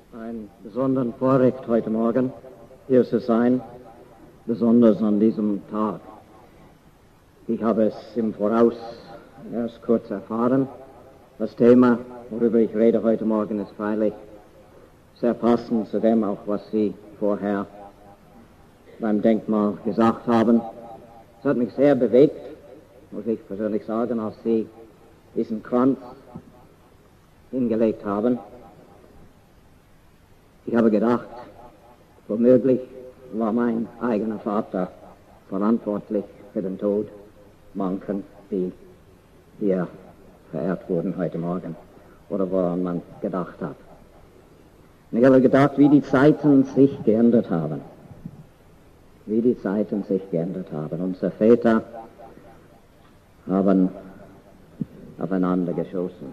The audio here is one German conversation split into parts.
Ein besonderes Vorrecht heute Morgen, hier zu sein, besonders an diesem Tag. Ich habe es im Voraus erst kurz erfahren. Das Thema, worüber ich rede heute Morgen, ist freilich sehr passend zu dem, auch was Sie vorher beim Denkmal gesagt haben. Es hat mich sehr bewegt, muss ich persönlich sagen, als Sie diesen Kranz hingelegt haben. Ich habe gedacht, womöglich war mein eigener Vater verantwortlich für den Tod manchen, die hier verehrt wurden heute Morgen, oder woran man gedacht hat. Und ich habe gedacht, wie die Zeiten sich geändert haben. Wie die Zeiten sich geändert haben. Unsere Väter haben aufeinander geschossen.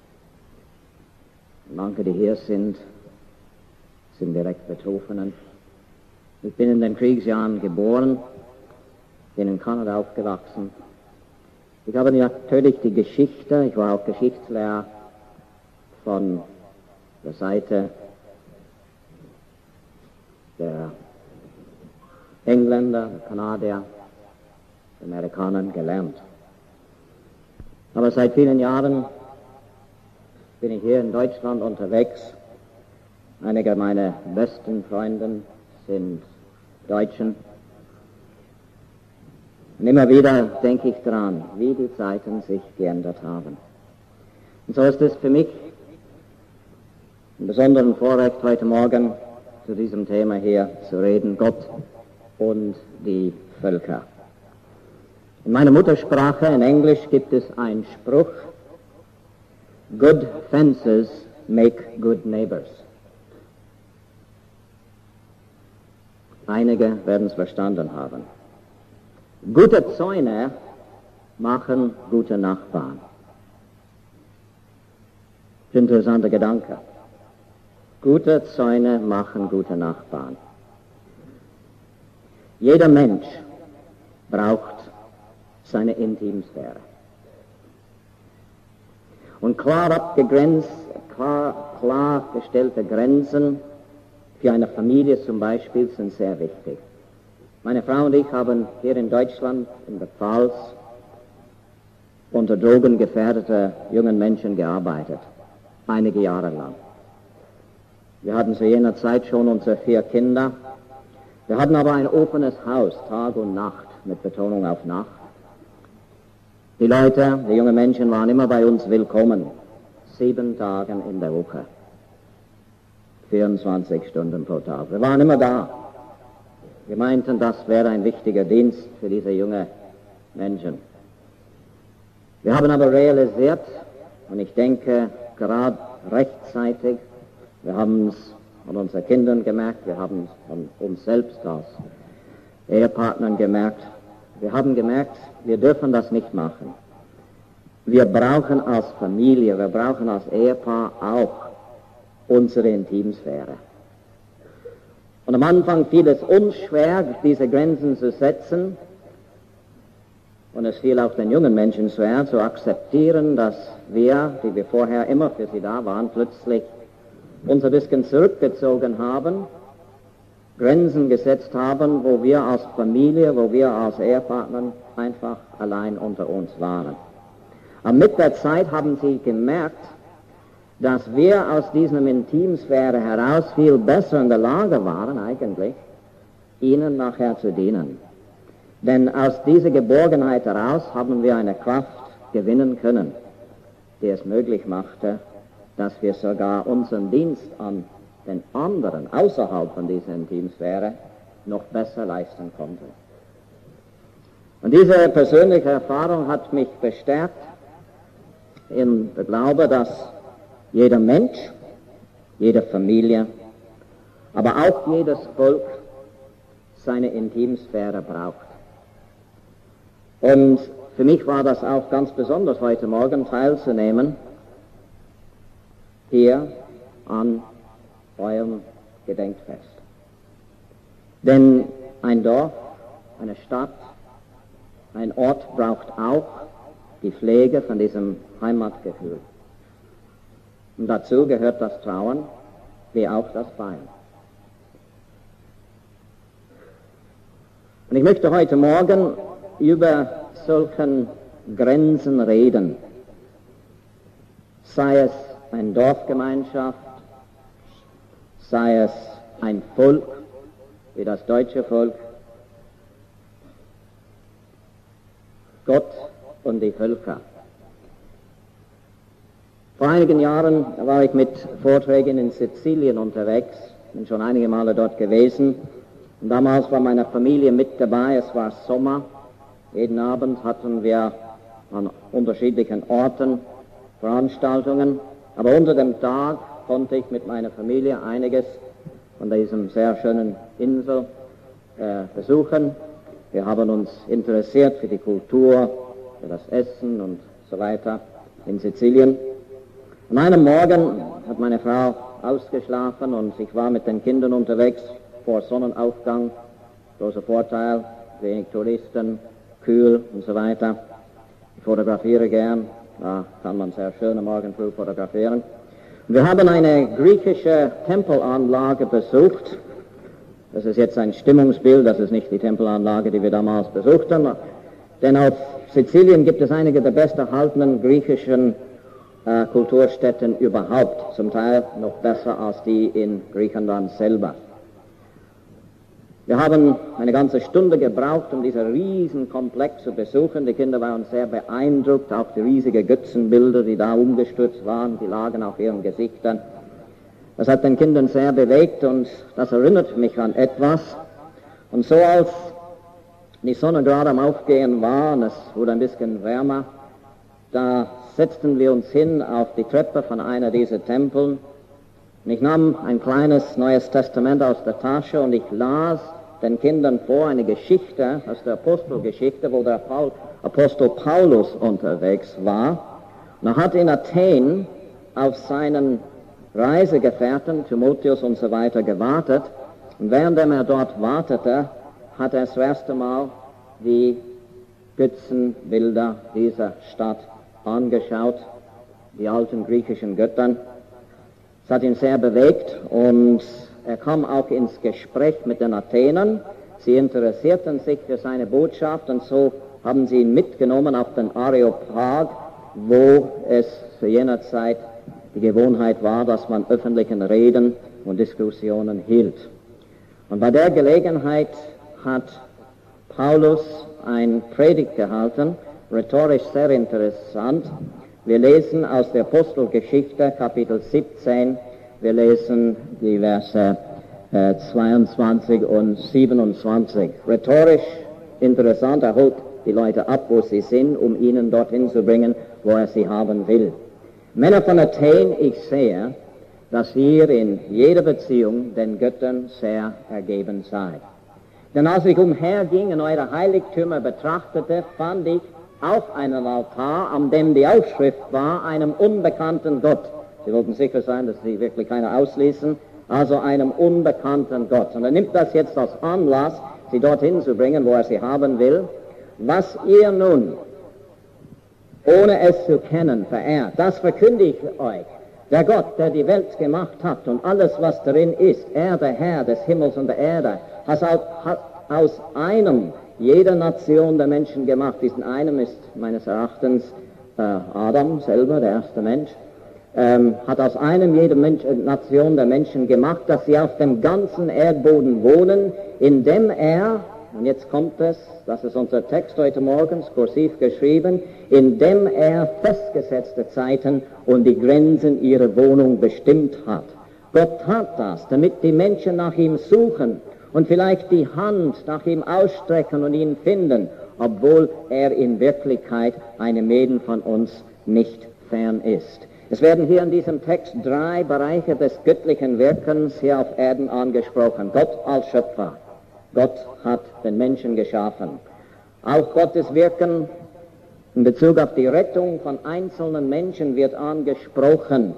Manche, die hier sind direkt Betroffenen. Ich bin in den Kriegsjahren geboren, bin in Kanada aufgewachsen. Ich habe natürlich die Geschichte, ich war auch Geschichtslehrer von der Seite der Engländer, der Kanadier, der Amerikaner gelernt. Aber seit vielen Jahren bin ich hier in Deutschland unterwegs. Einige meiner besten Freunde sind Deutschen. Und immer wieder denke ich daran, wie die Zeiten sich geändert haben. Und so ist es für mich ein besonderes Vorrecht, heute Morgen zu diesem Thema hier zu reden, Gott und die Völker. In meiner Muttersprache, in Englisch, gibt es einen Spruch: Good fences make good neighbors. Einige werden es verstanden haben. Gute Zäune machen gute Nachbarn. Interessanter Gedanke. Gute Zäune machen gute Nachbarn. Jeder Mensch braucht seine Intimsphäre. Und klar gestellte Grenzen für eine Familie zum Beispiel sind sehr wichtig. Meine Frau und ich haben hier in Deutschland, in der Pfalz, unter drogengefährdete jungen Menschen gearbeitet, einige Jahre lang. Wir hatten zu jener Zeit schon unsere 4 Kinder. Wir hatten aber ein offenes Haus, Tag und Nacht, mit Betonung auf Nacht. Die Leute, die jungen Menschen waren immer bei uns willkommen, 7 Tage in der Woche. 24 Stunden pro Tag. Wir waren immer da. Wir meinten, das wäre ein wichtiger Dienst für diese jungen Menschen. Wir haben aber realisiert, und ich denke gerade rechtzeitig, wir haben es an unseren Kindern gemerkt, wir haben es an uns selbst als Ehepartnern gemerkt, wir haben gemerkt, wir dürfen das nicht machen. Wir brauchen als Familie, wir brauchen als Ehepaar auch unsere Intimsphäre. Und am Anfang fiel es uns schwer, diese Grenzen zu setzen. Und es fiel auch den jungen Menschen schwer zu akzeptieren, dass wir, die wir vorher immer für sie da waren, plötzlich uns ein bisschen zurückgezogen haben, Grenzen gesetzt haben, wo wir als Familie, wo wir als Ehepartner einfach allein unter uns waren. Aber mit der Zeit haben sie gemerkt, dass wir aus dieser Intimsphäre heraus viel besser in der Lage waren, eigentlich, ihnen nachher zu dienen. Denn aus dieser Geborgenheit heraus haben wir eine Kraft gewinnen können, die es möglich machte, dass wir sogar unseren Dienst an den anderen außerhalb von dieser Intimsphäre noch besser leisten konnten. Und diese persönliche Erfahrung hat mich bestärkt in der Glaube, dass jeder Mensch, jede Familie, aber auch jedes Volk seine Intimsphäre braucht. Und für mich war das auch ganz besonders, heute Morgen teilzunehmen, hier an eurem Gedenkfest. Denn ein Dorf, eine Stadt, ein Ort braucht auch die Pflege von diesem Heimatgefühl. Und dazu gehört das Trauern, wie auch das Beil. Und ich möchte heute Morgen über solchen Grenzen reden, sei es eine Dorfgemeinschaft, sei es ein Volk, wie das deutsche Volk, Gott und die Völker. Vor einigen Jahren war ich mit Vorträgen in Sizilien unterwegs, bin schon einige Male dort gewesen. Und damals war meine Familie mit dabei, es war Sommer. Jeden Abend hatten wir an unterschiedlichen Orten Veranstaltungen. Aber unter dem Tag konnte ich mit meiner Familie einiges von diesem sehr schönen Insel besuchen. Wir haben uns interessiert für die Kultur, für das Essen und so weiter in Sizilien. An einem Morgen hat meine Frau ausgeschlafen und ich war mit den Kindern unterwegs vor Sonnenaufgang. Großer Vorteil, wenig Touristen, kühl und so weiter. Ich fotografiere gern, da kann man sehr schön am Morgen früh fotografieren. Und wir haben eine griechische Tempelanlage besucht. Das ist jetzt ein Stimmungsbild, das ist nicht die Tempelanlage, die wir damals besuchten. Denn auf Sizilien gibt es einige der besterhaltenen griechischen Kulturstätten überhaupt, zum Teil noch besser als die in Griechenland selber. Wir haben eine ganze Stunde gebraucht, um diesen riesen Komplex zu besuchen. Die Kinder waren sehr beeindruckt, auch die riesigen Götzenbilder, die da umgestürzt waren, die lagen auf ihren Gesichtern. Das hat den Kindern sehr bewegt und das erinnert mich an etwas. Und so als die Sonne gerade am Aufgehen war und es wurde ein bisschen wärmer, da setzten wir uns hin auf die Treppe von einer dieser Tempeln. Und ich nahm ein kleines Neues Testament aus der Tasche und ich las den Kindern vor eine Geschichte aus der Apostelgeschichte, wo der Apostel Paulus unterwegs war. Und er hat in Athen auf seinen Reisegefährten, Timotheus und so weiter, gewartet. Und während er dort wartete, hat er das erste Mal die Götzenbilder dieser Stadt angeschaut, die alten griechischen Göttern. Es hat ihn sehr bewegt und er kam auch ins Gespräch mit den Athenern. Sie interessierten sich für seine Botschaft und so haben sie ihn mitgenommen auf den Areopag, wo es zu jener Zeit die Gewohnheit war, dass man öffentlichen Reden und Diskussionen hielt. Und bei der Gelegenheit hat Paulus ein Predigt gehalten, rhetorisch sehr interessant. Wir lesen aus der Apostelgeschichte, Kapitel 17, wir lesen die Verse 22 und 27. Rhetorisch interessant, er holt die Leute ab, wo sie sind, um ihnen dorthin zu bringen, wo er sie haben will. Männer von Athen, ich sehe, dass ihr in jeder Beziehung den Göttern sehr ergeben seid. Denn als ich umherging und eure Heiligtümer betrachtete, fand ich auf einen Altar, an dem die Aufschrift war, einem unbekannten Gott. Sie wollten sicher sein, dass sie wirklich keiner ausließen, also einem unbekannten Gott. Und er nimmt das jetzt als Anlass, sie dorthin zu bringen, wo er sie haben will. Was ihr nun, ohne es zu kennen, verehrt, das verkündige ich euch. Der Gott, der die Welt gemacht hat und alles, was darin ist, er, der Herr des Himmels und der Erde, hat aus einem jeder Nation der Menschen gemacht. Diesen einem ist meines Erachtens Adam selber, der erste Mensch, hat aus einem jede Nation der Menschen gemacht, dass sie auf dem ganzen Erdboden wohnen, indem er, und jetzt kommt es, das ist unser Text heute Morgens, kursiv geschrieben, indem er festgesetzte Zeiten und die Grenzen ihrer Wohnung bestimmt hat. Gott tat das, damit die Menschen nach ihm suchen und vielleicht die Hand nach ihm ausstrecken und ihn finden, obwohl er in Wirklichkeit einem jeden von uns nicht fern ist. Es werden hier in diesem Text 3 Bereiche des göttlichen Wirkens hier auf Erden angesprochen. Gott als Schöpfer. Gott hat den Menschen geschaffen. Auch Gottes Wirken in Bezug auf die Rettung von einzelnen Menschen wird angesprochen.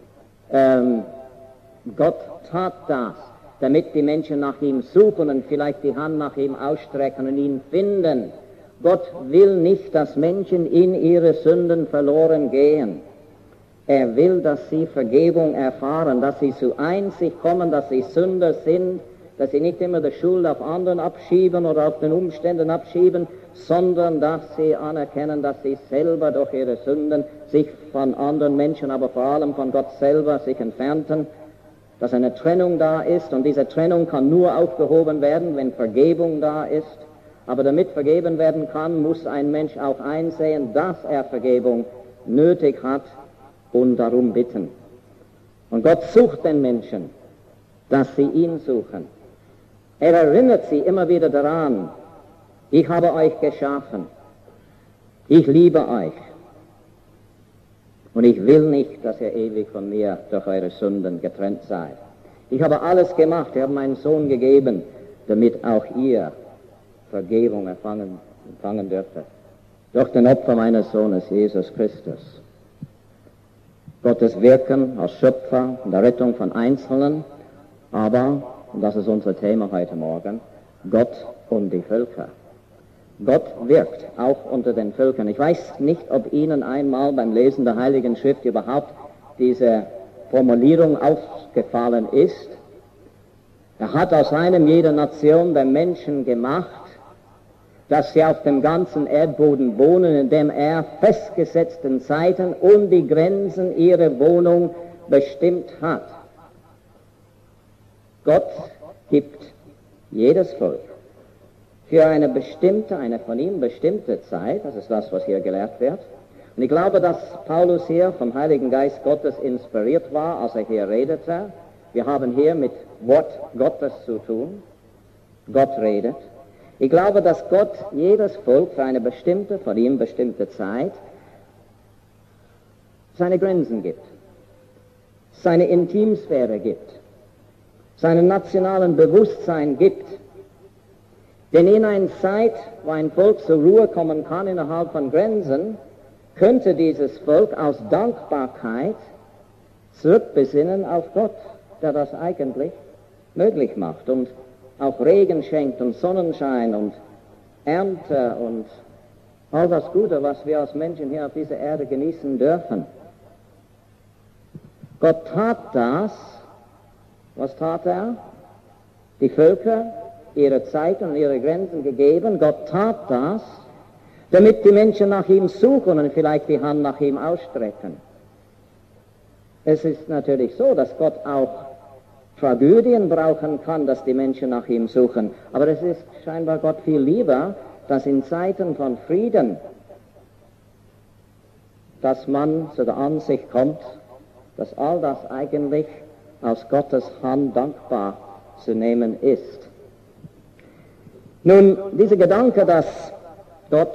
Gott tat das, damit die Menschen nach ihm suchen und vielleicht die Hand nach ihm ausstrecken und ihn finden. Gott will nicht, dass Menschen in ihre Sünden verloren gehen. Er will, dass sie Vergebung erfahren, dass sie zu Einsicht kommen, dass sie Sünder sind, dass sie nicht immer die Schuld auf anderen abschieben oder auf den Umständen abschieben, sondern dass sie anerkennen, dass sie selber durch ihre Sünden sich von anderen Menschen, aber vor allem von Gott selber sich entfernten, dass eine Trennung da ist, und diese Trennung kann nur aufgehoben werden, wenn Vergebung da ist. Aber damit vergeben werden kann, muss ein Mensch auch einsehen, dass er Vergebung nötig hat und darum bitten. Und Gott sucht den Menschen, dass sie ihn suchen. Er erinnert sie immer wieder daran, ich habe euch geschaffen, ich liebe euch und ich will nicht, dass ihr ewig von mir durch eure Sünden getrennt seid. Ich habe alles gemacht, ich habe meinen Sohn gegeben, damit auch ihr Vergebung empfangen dürftet. Durch den Opfer meines Sohnes Jesus Christus. Gottes Wirken als Schöpfer und der Rettung von Einzelnen, aber, und das ist unser Thema heute Morgen, Gott und die Völker. Gott wirkt auch unter den Völkern. Ich weiß nicht, ob Ihnen einmal beim Lesen der Heiligen Schrift überhaupt diese Formulierung aufgefallen ist. Er hat aus einem jeder Nation der Menschen gemacht, dass sie auf dem ganzen Erdboden wohnen, indem er festgesetzten Zeiten und die Grenzen ihrer Wohnung bestimmt hat. Gott gibt jedes Volk für eine bestimmte, eine von ihm bestimmte Zeit, das ist das, was hier gelehrt wird. Und ich glaube, dass Paulus hier vom Heiligen Geist Gottes inspiriert war, als er hier redete. Wir haben hier mit Wort Gottes zu tun. Gott redet. Ich glaube, dass Gott jedes Volk für eine bestimmte, von ihm bestimmte Zeit seine Grenzen gibt, seine Intimsphäre gibt, seinen nationalen Bewusstsein gibt. Denn in einer Zeit, wo ein Volk zur Ruhe kommen kann innerhalb von Grenzen, könnte dieses Volk aus Dankbarkeit zurückbesinnen auf Gott, der das eigentlich möglich macht und auch Regen schenkt und Sonnenschein und Ernte und all das Gute, was wir als Menschen hier auf dieser Erde genießen dürfen. Gott tat das. Was tat er? Die Völker ihre Zeit und ihre Grenzen gegeben. Gott tat das, damit die Menschen nach ihm suchen und vielleicht die Hand nach ihm ausstrecken. Es ist natürlich so, dass Gott auch Tragödien brauchen kann, dass die Menschen nach ihm suchen. Aber es ist scheinbar Gott viel lieber, dass in Zeiten von Frieden, dass man zu der Ansicht kommt, dass all das eigentlich aus Gottes Hand dankbar zu nehmen ist. Nun, dieser Gedanke, dass Gott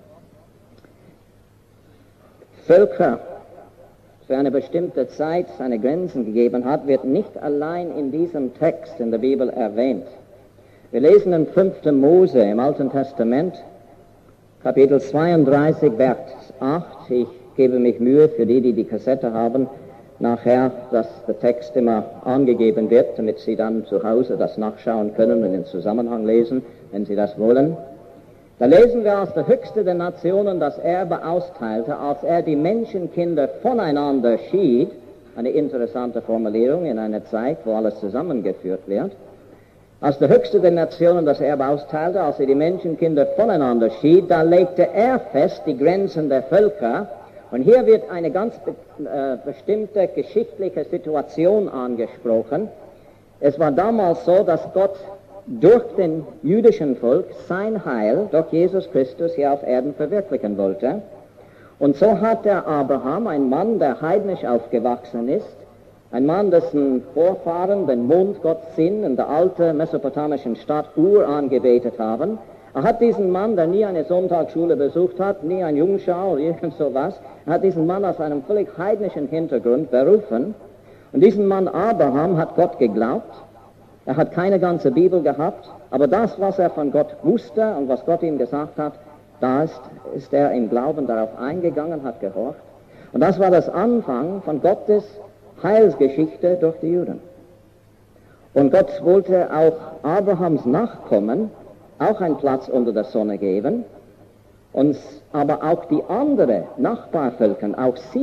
Völker für eine bestimmte Zeit seine Grenzen gegeben hat, wird nicht allein in diesem Text in der Bibel erwähnt. Wir lesen in 5. Mose im Alten Testament, Kapitel 32, Vers 8. Ich gebe mich Mühe für die die Kassette haben, nachher, dass der Text immer angegeben wird, damit Sie dann zu Hause das nachschauen können und den Zusammenhang lesen, wenn Sie das wollen. Da lesen wir, als der Höchste der Nationen das Erbe austeilte, als er die Menschenkinder voneinander schied, eine interessante Formulierung in einer Zeit, wo alles zusammengeführt wird. Als der Höchste der Nationen das Erbe austeilte, als er die Menschenkinder voneinander schied, da legte er fest die Grenzen der Völker. Und hier wird eine ganz bestimmte geschichtliche Situation angesprochen. Es war damals so, dass Gott durch den jüdischen Volk sein Heil durch Jesus Christus hier auf Erden verwirklichen wollte. Und so hat der Abraham, ein Mann, der heidnisch aufgewachsen ist, ein Mann, dessen Vorfahren den Mondgott Sin in der alten mesopotamischen Stadt Ur angebetet haben. Er hat diesen Mann, der nie eine Sonntagsschule besucht hat, nie ein Jungschau oder irgend sowas, er hat diesen Mann aus einem völlig heidnischen Hintergrund berufen. Und diesen Mann Abraham hat Gott geglaubt. Er hat keine ganze Bibel gehabt, aber das, was er von Gott wusste und was Gott ihm gesagt hat, da ist er im Glauben darauf eingegangen, hat gehorcht. Und das war das Anfang von Gottes Heilsgeschichte durch die Juden. Und Gott wollte auch Abrahams Nachkommen auch einen Platz unter der Sonne geben, aber auch die anderen Nachbarvölkern, auch sie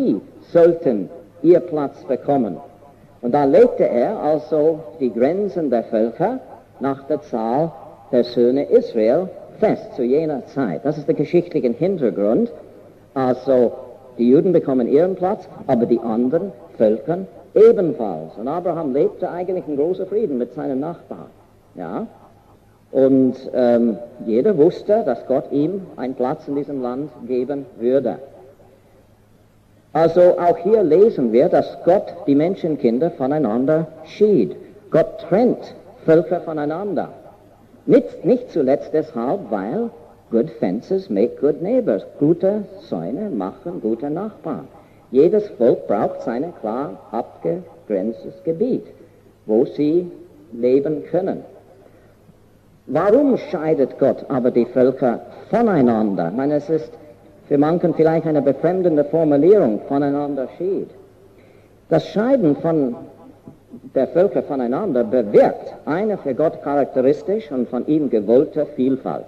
sollten ihr Platz bekommen. Und da legte er also die Grenzen der Völker nach der Zahl der Söhne Israel fest zu jener Zeit. Das ist der geschichtliche Hintergrund. Also die Juden bekommen ihren Platz, aber die anderen Völker ebenfalls. Und Abraham lebte eigentlich in großer Frieden mit seinen Nachbarn. Ja? Und jeder wusste, dass Gott ihm einen Platz in diesem Land geben würde. Also auch hier lesen wir, dass Gott die Menschenkinder voneinander schied. Gott trennt Völker voneinander. Nicht zuletzt deshalb, weil good fences make good neighbors. Gute Zäune machen gute Nachbarn. Jedes Volk braucht sein klar abgegrenztes Gebiet, wo sie leben können. Warum scheidet Gott aber die Völker voneinander? Ich meine, es ist für manchen vielleicht eine befremdende Formulierung, voneinander schied. Das Scheiden von der Völker voneinander bewirkt eine für Gott charakteristisch und von ihm gewollte Vielfalt.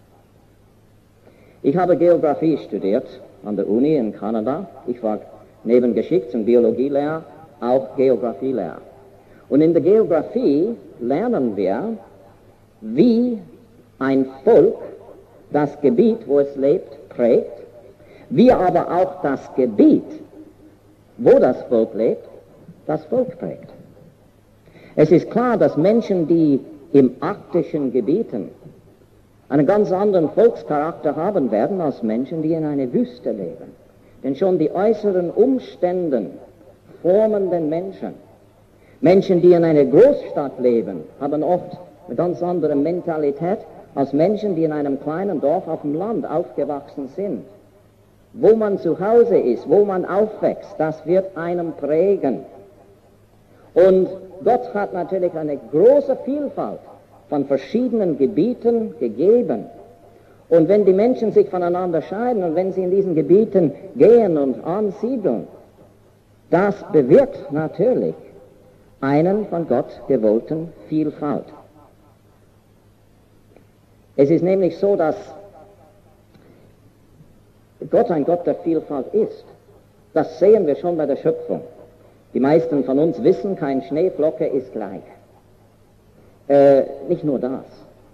Ich habe Geografie studiert an der Uni in Kanada. Ich war neben Geschichts- und Biologielehrer auch Geografielehrer. Und in der Geografie lernen wir, wie ein Volk das Gebiet, wo es lebt, prägt, wie aber auch das Gebiet, wo das Volk lebt, das Volk prägt. Es ist klar, dass Menschen, die im arktischen Gebieten einen ganz anderen Volkscharakter haben werden als Menschen, die in einer Wüste leben. Denn schon die äußeren Umstände formen den Menschen. Menschen, die in einer Großstadt leben, haben oft eine ganz andere Mentalität als Menschen, die in einem kleinen Dorf auf dem Land aufgewachsen sind. Wo man zu Hause ist, wo man aufwächst, das wird einem prägen. Und Gott hat natürlich eine große Vielfalt von verschiedenen Gebieten gegeben. Und wenn die Menschen sich voneinander scheiden und wenn sie in diesen Gebieten gehen und ansiedeln, das bewirkt natürlich einen von Gott gewollten Vielfalt. Es ist nämlich so, dass Gott ein Gott der Vielfalt ist. Das sehen wir schon bei der Schöpfung. Die meisten von uns wissen, kein Schneeflocke ist gleich. Nicht nur das.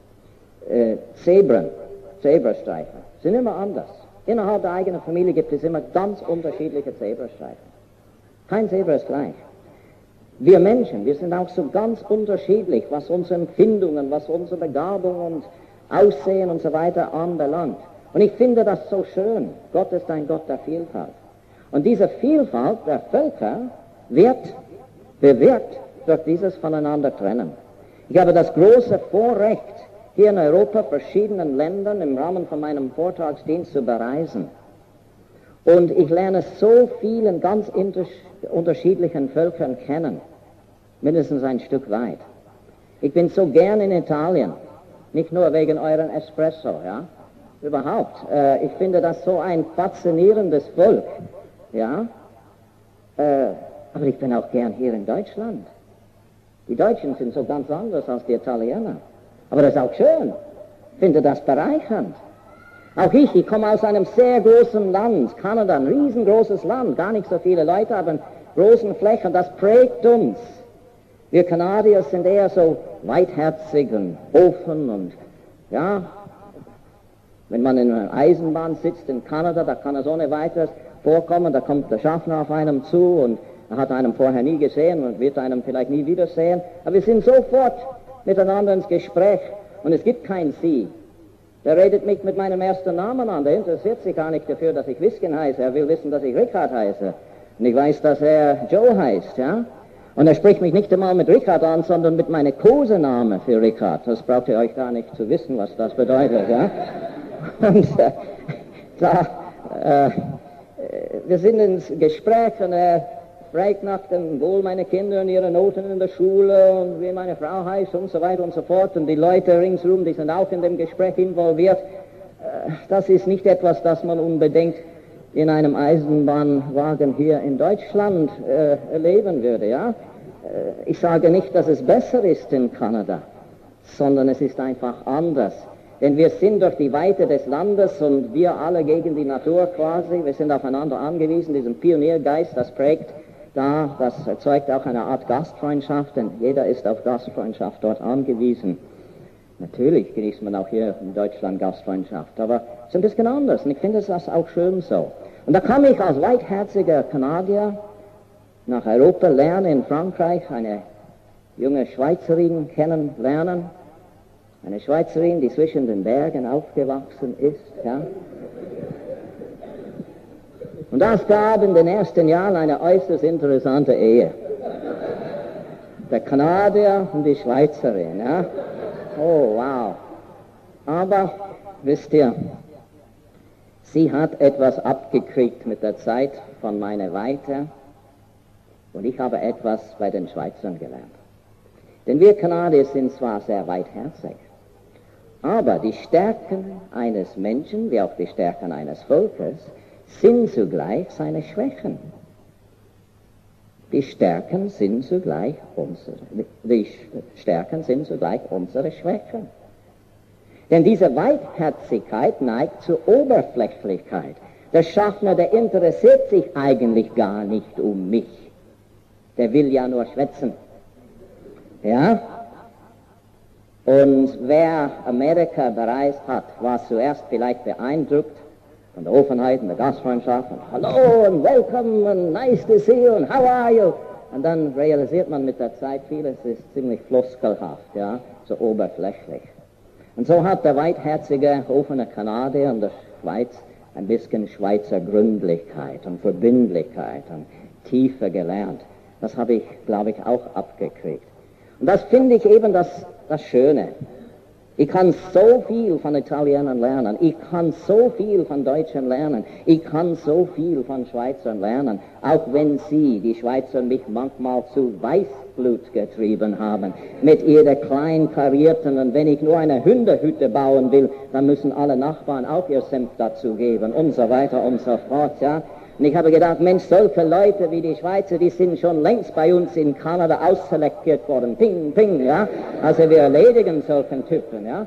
Zebrastreifen sind immer anders. Innerhalb der eigenen Familie gibt es immer ganz unterschiedliche Zebrastreifen. Kein Zebra ist gleich. Wir Menschen, wir sind auch so ganz unterschiedlich, was unsere Empfindungen, was unsere Begabung und Aussehen und so weiter anbelangt. Und ich finde das so schön. Gott ist ein Gott der Vielfalt. Und diese Vielfalt der Völker wird bewirkt durch dieses voneinander Trennen. Ich habe das große Vorrecht, hier in Europa verschiedenen Ländern im Rahmen von meinem Vortragsdienst zu bereisen. Und ich lerne so vielen ganz unterschiedlichen Völkern kennen, mindestens ein Stück weit. Ich bin so gern in Italien, nicht nur wegen euren Espresso, ja, überhaupt. Ich finde das so ein faszinierendes Volk, ja. Aber ich bin auch gern hier in Deutschland. Die Deutschen sind so ganz anders als die Italiener. Aber das ist auch schön. Ich finde das bereichernd. Auch ich komme aus einem sehr großen Land, Kanada, ein riesengroßes Land, gar nicht so viele Leute, aber in großen Flächen, das prägt uns. Wir Kanadier sind eher so weitherzig und offen und, ja, wenn man in einer Eisenbahn sitzt in Kanada, da kann es ohne weiteres vorkommen, da kommt der Schaffner auf einem zu und er hat einem vorher nie gesehen und wird einem vielleicht nie wiedersehen, aber wir sind sofort miteinander ins Gespräch und es gibt kein Sie. Der redet mich mit meinem ersten Namen an, der interessiert sich gar nicht dafür, dass ich Wisken heiße, er will wissen, dass ich Richard heiße und ich weiß, dass er Joe heißt, ja. Und er spricht mich nicht einmal mit Richard an, sondern mit meinem Kosename für Richard. Das braucht ihr euch gar nicht zu wissen, was das bedeutet, ja. Und wir sind ins Gespräch und er fragt nach dem Wohl meiner Kinder und ihrer Noten in der Schule und wie meine Frau heißt und so weiter und so fort. Und die Leute ringsherum, die sind auch in dem Gespräch involviert. Das ist nicht etwas, das man unbedingt in einem Eisenbahnwagen hier in Deutschland erleben würde, ja. Ich sage nicht, dass es besser ist in Kanada, sondern es ist einfach anders. Denn wir sind durch die Weite des Landes und wir alle gegen die Natur quasi, wir sind aufeinander angewiesen, diesen Pioniergeist, das prägt da, das erzeugt auch eine Art Gastfreundschaft, denn jeder ist auf Gastfreundschaft dort angewiesen. Natürlich genießt man auch hier in Deutschland Gastfreundschaft, aber es ist ein bisschen anders und ich finde das auch schön so. Und da kam ich als weitherziger Kanadier nach Europa, lerne in Frankreich eine junge Schweizerin kennenlernen, eine Schweizerin, die zwischen den Bergen aufgewachsen ist, ja. Und das gab in den ersten Jahren eine äußerst interessante Ehe. Der Kanadier und die Schweizerin, ja. Oh, wow. Aber, wisst ihr, sie hat etwas abgekriegt mit der Zeit von meiner Weite und ich habe etwas bei den Schweizern gelernt. Denn wir Kanadier sind zwar sehr weitherzig, aber die Stärken eines Menschen, wie auch die Stärken eines Volkes, sind zugleich seine Schwächen. Die Stärken sind zugleich unsere Schwächen. Denn diese Weitherzigkeit neigt zur Oberflächlichkeit. Der Schaffner, der interessiert sich eigentlich gar nicht um mich. Der will ja nur schwätzen. Ja? Und wer Amerika bereist hat, war zuerst vielleicht beeindruckt von der Offenheit und der Gastfreundschaft und Hallo und Welcome und nice to see you und how are you? Und dann realisiert man mit der Zeit, vieles ist ziemlich floskelhaft, ja, so oberflächlich. Und so hat der weitherzige, offene Kanadier in der Schweiz ein bisschen Schweizer Gründlichkeit und Verbindlichkeit und Tiefe gelernt. Das habe ich, glaube ich, auch abgekriegt. Und das finde ich eben das Schöne. Ich kann so viel von Italienern lernen, ich kann so viel von Deutschen lernen, ich kann so viel von Schweizern lernen, auch wenn sie, die Schweizer, mich manchmal zu Weißblut getrieben haben, mit ihrer klein karierten, und wenn ich nur eine Hundehütte bauen will, dann müssen alle Nachbarn auch ihr Senf dazu geben und so weiter und so fort, ja. Und ich habe gedacht, Mensch, solche Leute wie die Schweizer, die sind schon längst bei uns in Kanada ausselektiert worden. Ping, ping, ja. Also wir erledigen solchen Typen, ja.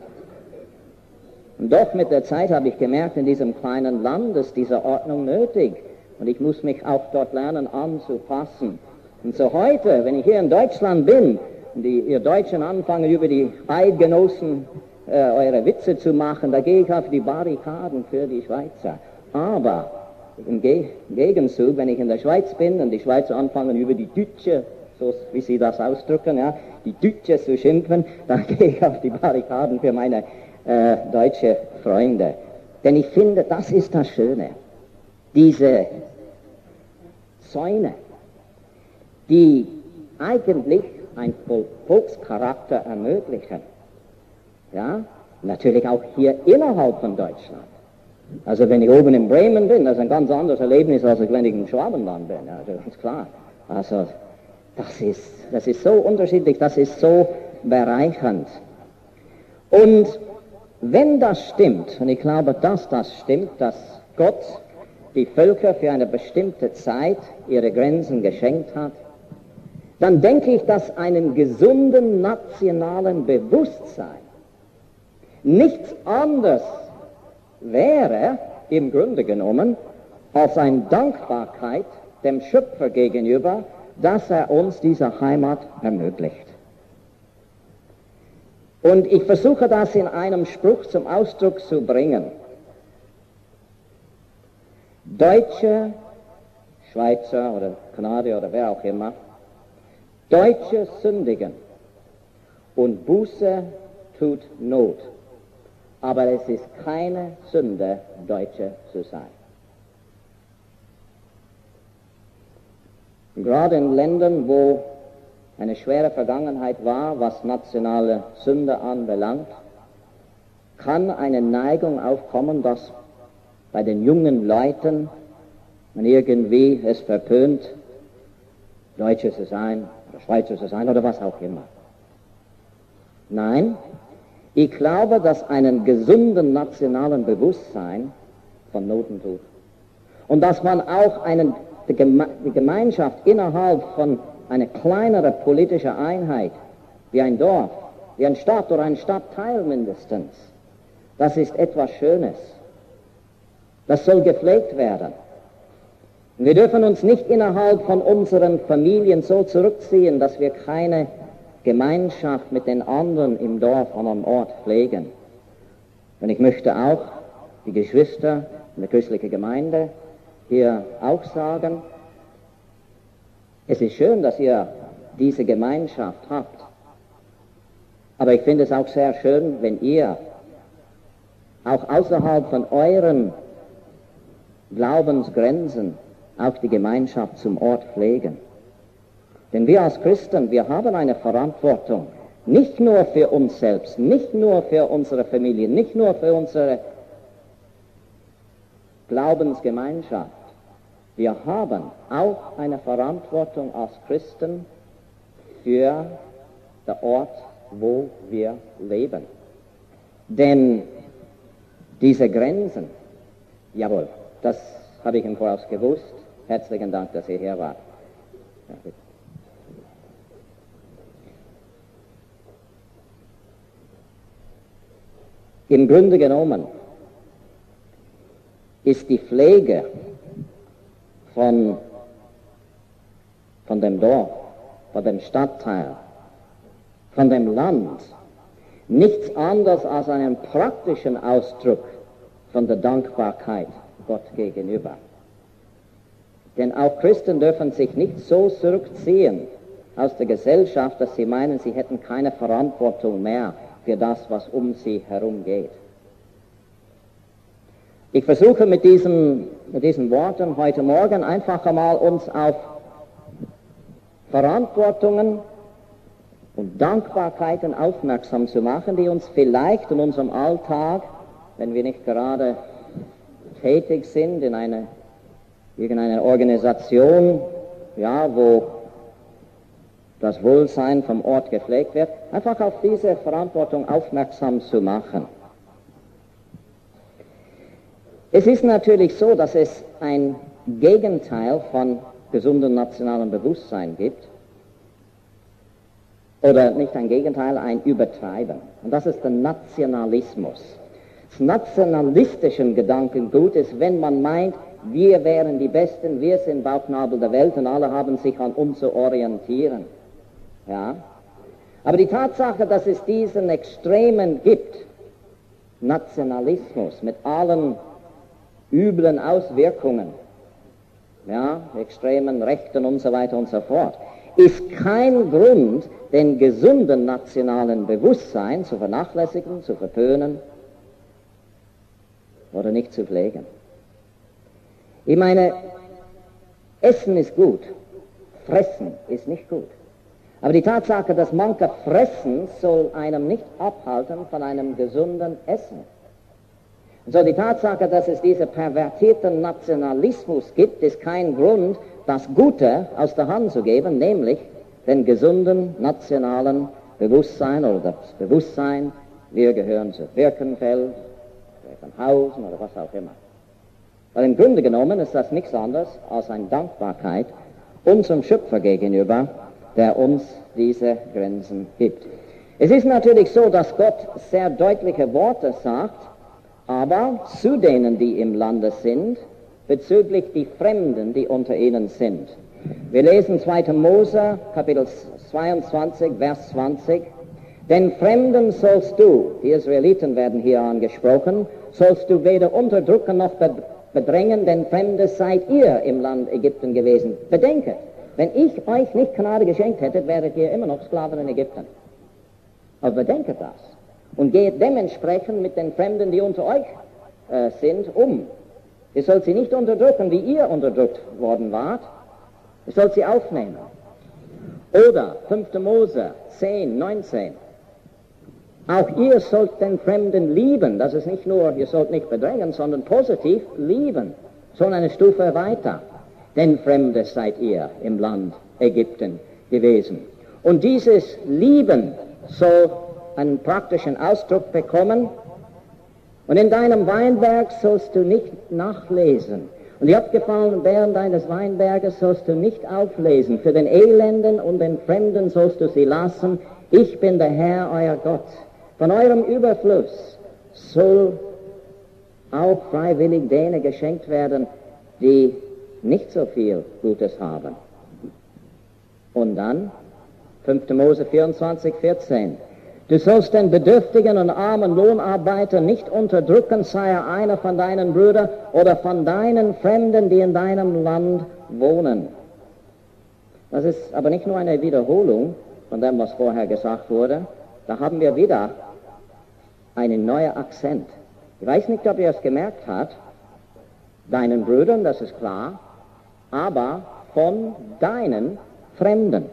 Und doch mit der Zeit habe ich gemerkt, in diesem kleinen Land ist diese Ordnung nötig. Und ich muss mich auch dort lernen anzupassen. Und so heute, wenn ich hier in Deutschland bin, und ihr Deutschen anfangen, über die Eidgenossen eure Witze zu machen, da gehe ich auf die Barrikaden für die Schweizer. Aber im Gegenzug, wenn ich in der Schweiz bin und die Schweizer anfangen über die Deutsche, so wie sie das ausdrücken, ja, die Deutsche zu schimpfen, dann gehe ich auf die Barrikaden für meine deutsche Freunde. Denn ich finde, das ist das Schöne. Diese Zäune, die eigentlich ein Volkscharakter ermöglichen. Ja, natürlich auch hier innerhalb von Deutschland. Also wenn ich oben in Bremen bin, das ist ein ganz anderes Erlebnis, als wenn ich im Schwabenland bin, also ganz klar. Also das ist so unterschiedlich, das ist so bereichernd. Und wenn das stimmt, und ich glaube, dass das stimmt, dass Gott die Völker für eine bestimmte Zeit ihre Grenzen geschenkt hat, dann denke ich, dass einem gesunden nationalen Bewusstsein nichts anderes wäre im Grunde genommen als eine Dankbarkeit dem Schöpfer gegenüber, dass er uns diese Heimat ermöglicht. Und ich versuche das in einem Spruch zum Ausdruck zu bringen. Deutsche, Schweizer oder Kanadier oder wer auch immer, Deutsche sündigen und Buße tut Not. Aber es ist keine Sünde, Deutsche zu sein. Gerade in Ländern, wo eine schwere Vergangenheit war, was nationale Sünde anbelangt, kann eine Neigung aufkommen, dass bei den jungen Leuten man irgendwie es verpönt, Deutsche zu sein, oder Schweizer zu sein, oder was auch immer. Nein, ich glaube, dass einen gesunden nationalen Bewusstsein von Noten tut. Und dass man auch die Gemeinschaft innerhalb von einer kleineren politischen Einheit, wie ein Dorf, wie eine Stadt oder ein Stadtteil mindestens, das ist etwas Schönes. Das soll gepflegt werden. Und wir dürfen uns nicht innerhalb von unseren Familien so zurückziehen, dass wir keine Gemeinschaft mit den anderen im Dorf und am Ort pflegen. Und ich möchte auch die Geschwister in der christlichen Gemeinde hier auch sagen, es ist schön, dass ihr diese Gemeinschaft habt. Aber ich finde es auch sehr schön, wenn ihr auch außerhalb von euren Glaubensgrenzen auch die Gemeinschaft zum Ort pflegen. Denn wir als Christen, wir haben eine Verantwortung, nicht nur für uns selbst, nicht nur für unsere Familie, nicht nur für unsere Glaubensgemeinschaft. Wir haben auch eine Verantwortung als Christen für den Ort, wo wir leben. Denn diese Grenzen, jawohl, das habe ich im Voraus gewusst. Herzlichen Dank, dass ihr hier wart. Ja, bitte. Im Grunde genommen ist die Pflege von dem Dorf, von dem Stadtteil, von dem Land nichts anderes als einen praktischen Ausdruck von der Dankbarkeit Gott gegenüber. Denn auch Christen dürfen sich nicht so zurückziehen aus der Gesellschaft, dass sie meinen, sie hätten keine Verantwortung mehr für das, was um sie herum geht. Ich versuche mit diesen Worten heute Morgen einfach einmal uns auf Verantwortungen und Dankbarkeiten aufmerksam zu machen, die uns vielleicht in unserem Alltag, wenn wir nicht gerade tätig sind in irgendeiner Organisation, ja, wo das Wohlsein vom Ort gepflegt wird, einfach auf diese Verantwortung aufmerksam zu machen. Es ist natürlich so, dass es ein Gegenteil von gesundem nationalem Bewusstsein gibt. Oder nicht ein Gegenteil, ein Übertreiben. Und das ist der Nationalismus. Das nationalistische Gedankengut ist, wenn man meint, wir wären die Besten, wir sind Bauchnabel der Welt und alle haben sich an uns zu orientieren. Ja? Aber die Tatsache, dass es diesen Extremen gibt, Nationalismus mit allen üblen Auswirkungen, ja, extremen Rechten und so weiter und so fort, ist kein Grund, den gesunden nationalen Bewusstsein zu vernachlässigen, zu verpönen oder nicht zu pflegen. Ich meine, Essen ist gut, Fressen ist nicht gut. Aber die Tatsache, dass manche fressen, soll einem nicht abhalten von einem gesunden Essen. So, die Tatsache, dass es diesen pervertierten Nationalismus gibt, ist kein Grund, das Gute aus der Hand zu geben, nämlich den gesunden nationalen Bewusstsein oder das Bewusstsein, wir gehören zu Birkenfeld, Birkenhausen oder was auch immer. Weil im Grunde genommen ist das nichts anderes als eine Dankbarkeit unserem Schöpfer gegenüber, der uns diese Grenzen gibt. Es ist natürlich so, dass Gott sehr deutliche Worte sagt, aber zu denen, die im Lande sind, bezüglich die Fremden, die unter ihnen sind. Wir lesen 2. Mose, Kapitel 22, Vers 20. Den Fremden sollst du, die Israeliten werden hier angesprochen, sollst du weder unterdrücken noch bedrängen, denn Fremde seid ihr im Land Ägypten gewesen. Bedenket, wenn ich euch nicht Gnade geschenkt hätte, wäret ihr immer noch Sklaven in Ägypten. Aber bedenket das. Und geht dementsprechend mit den Fremden, die unter euch sind, um. Ihr sollt sie nicht unterdrücken, wie ihr unterdrückt worden wart. Ihr sollt sie aufnehmen. Oder 5. Mose 10, 19. Auch ihr sollt den Fremden lieben. Das ist nicht nur, ihr sollt nicht bedrängen, sondern positiv lieben. So eine Stufe weiter. Denn Fremde seid ihr im Land Ägypten gewesen. Und dieses Lieben soll einen praktischen Ausdruck bekommen. Und in deinem Weinberg sollst du nicht nachlesen. Und die abgefallenen Beeren deines Weinberges sollst du nicht auflesen. Für den Elenden und den Fremden sollst du sie lassen. Ich bin der Herr, euer Gott. Von eurem Überfluss soll auch freiwillig denen geschenkt werden, die nicht so viel Gutes haben. Und dann 5. Mose 24, 14. Du sollst den bedürftigen und armen Lohnarbeiter nicht unterdrücken, sei er einer von deinen Brüdern oder von deinen Fremden, die in deinem Land wohnen. Das ist aber nicht nur eine Wiederholung von dem, was vorher gesagt wurde. Da haben wir wieder einen neuen Akzent. Ich weiß nicht, ob ihr es gemerkt habt. Deinen Brüdern, das ist klar, aber von deinen Fremden.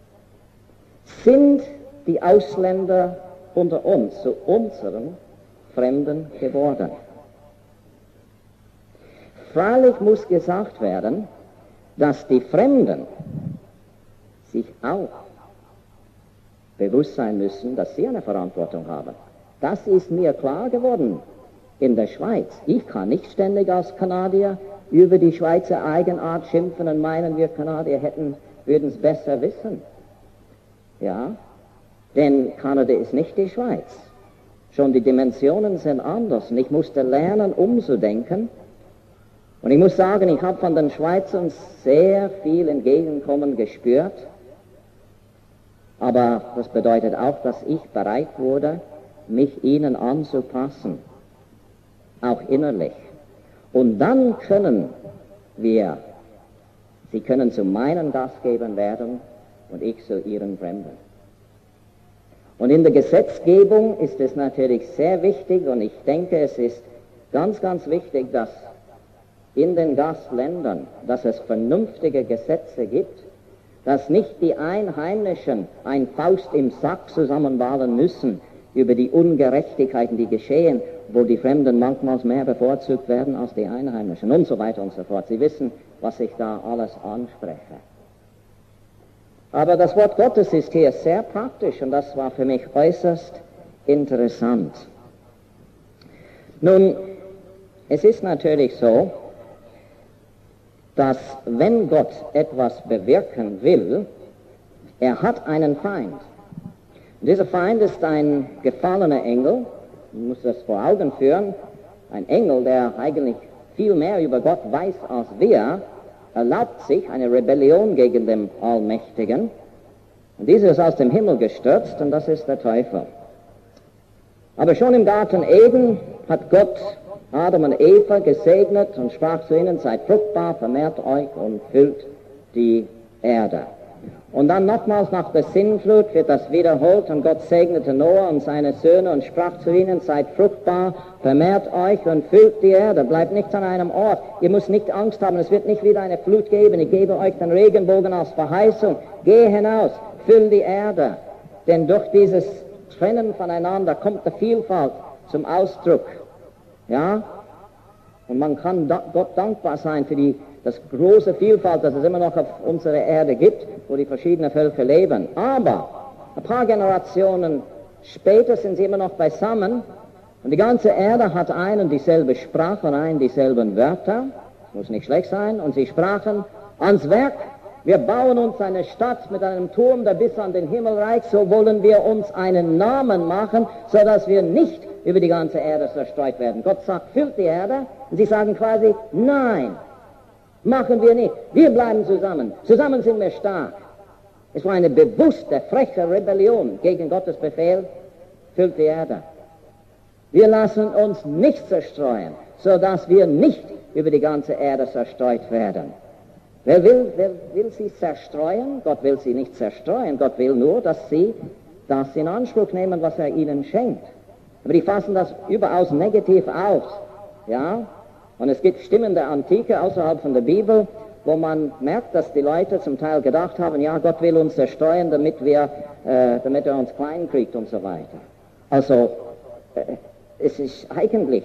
Sind die Ausländer unter uns zu unseren Fremden geworden? Freilich muss gesagt werden, dass die Fremden sich auch bewusst sein müssen, dass sie eine Verantwortung haben. Das ist mir klar geworden in der Schweiz. Ich kann nicht ständig als Kanadier über die Schweizer Eigenart schimpfen und meinen, wir Kanadier würden es besser wissen. Ja, denn Kanada ist nicht die Schweiz. Schon die Dimensionen sind anders und ich musste lernen, umzudenken. Und ich muss sagen, ich habe von den Schweizern sehr viel Entgegenkommen gespürt. Aber das bedeutet auch, dass ich bereit wurde, mich ihnen anzupassen. Auch innerlich. Und dann können sie können zu meinen Gastgebern werden und ich zu ihren Fremden. Und in der Gesetzgebung ist es natürlich sehr wichtig und ich denke, es ist ganz, ganz wichtig, dass in den Gastländern, dass es vernünftige Gesetze gibt, dass nicht die Einheimischen ein Faust im Sack zusammenballen müssen über die Ungerechtigkeiten, die geschehen, wo die Fremden manchmal mehr bevorzugt werden als die Einheimischen und so weiter und so fort. Sie wissen, was ich da alles anspreche. Aber das Wort Gottes ist hier sehr praktisch und das war für mich äußerst interessant. Nun, es ist natürlich so, dass wenn Gott etwas bewirken will, er hat einen Feind. Und dieser Feind ist ein gefallener Engel, man muss das vor Augen führen, ein Engel, der eigentlich viel mehr über Gott weiß als wir, erlaubt sich eine Rebellion gegen den Allmächtigen. Und dieser ist aus dem Himmel gestürzt und das ist der Teufel. Aber schon im Garten Eden hat Gott Adam und Eva gesegnet und sprach zu ihnen, seid fruchtbar, vermehrt euch und füllt die Erde. Und dann nochmals nach der Sintflut wird das wiederholt und Gott segnete Noah und seine Söhne und sprach zu ihnen, seid fruchtbar, vermehrt euch und füllt die Erde, bleibt nicht an einem Ort, ihr müsst nicht Angst haben, es wird nicht wieder eine Flut geben, ich gebe euch den Regenbogen als Verheißung, geh hinaus, füll die Erde, denn durch dieses Trennen voneinander kommt die Vielfalt zum Ausdruck, ja, und man kann Gott dankbar sein für das große Vielfalt, das es immer noch auf unserer Erde gibt, wo die verschiedenen Völker leben. Aber ein paar Generationen später sind sie immer noch beisammen und die ganze Erde hat ein und dieselbe Sprache und ein dieselben Wörter. Das muss nicht schlecht sein. Und sie sprachen ans Werk. Wir bauen uns eine Stadt mit einem Turm, der bis an den Himmel reicht. So wollen wir uns einen Namen machen, sodass wir nicht über die ganze Erde zerstreut werden. Gott sagt, füllt die Erde. Und sie sagen quasi, nein. Machen wir nicht. Wir bleiben zusammen. Zusammen sind wir stark. Es war eine bewusste, freche Rebellion gegen Gottes Befehl. Füllt die Erde. Wir lassen uns nicht zerstreuen, sodass wir nicht über die ganze Erde zerstreut werden. Wer will sie zerstreuen? Gott will sie nicht zerstreuen. Gott will nur, dass sie das in Anspruch nehmen, was er ihnen schenkt. Aber die fassen das überaus negativ auf. Ja? Und es gibt Stimmen der Antike außerhalb von der Bibel, wo man merkt, dass die Leute zum Teil gedacht haben, ja, Gott will uns zerstreuen, damit er uns klein kriegt und so weiter. Also, es ist eigentlich,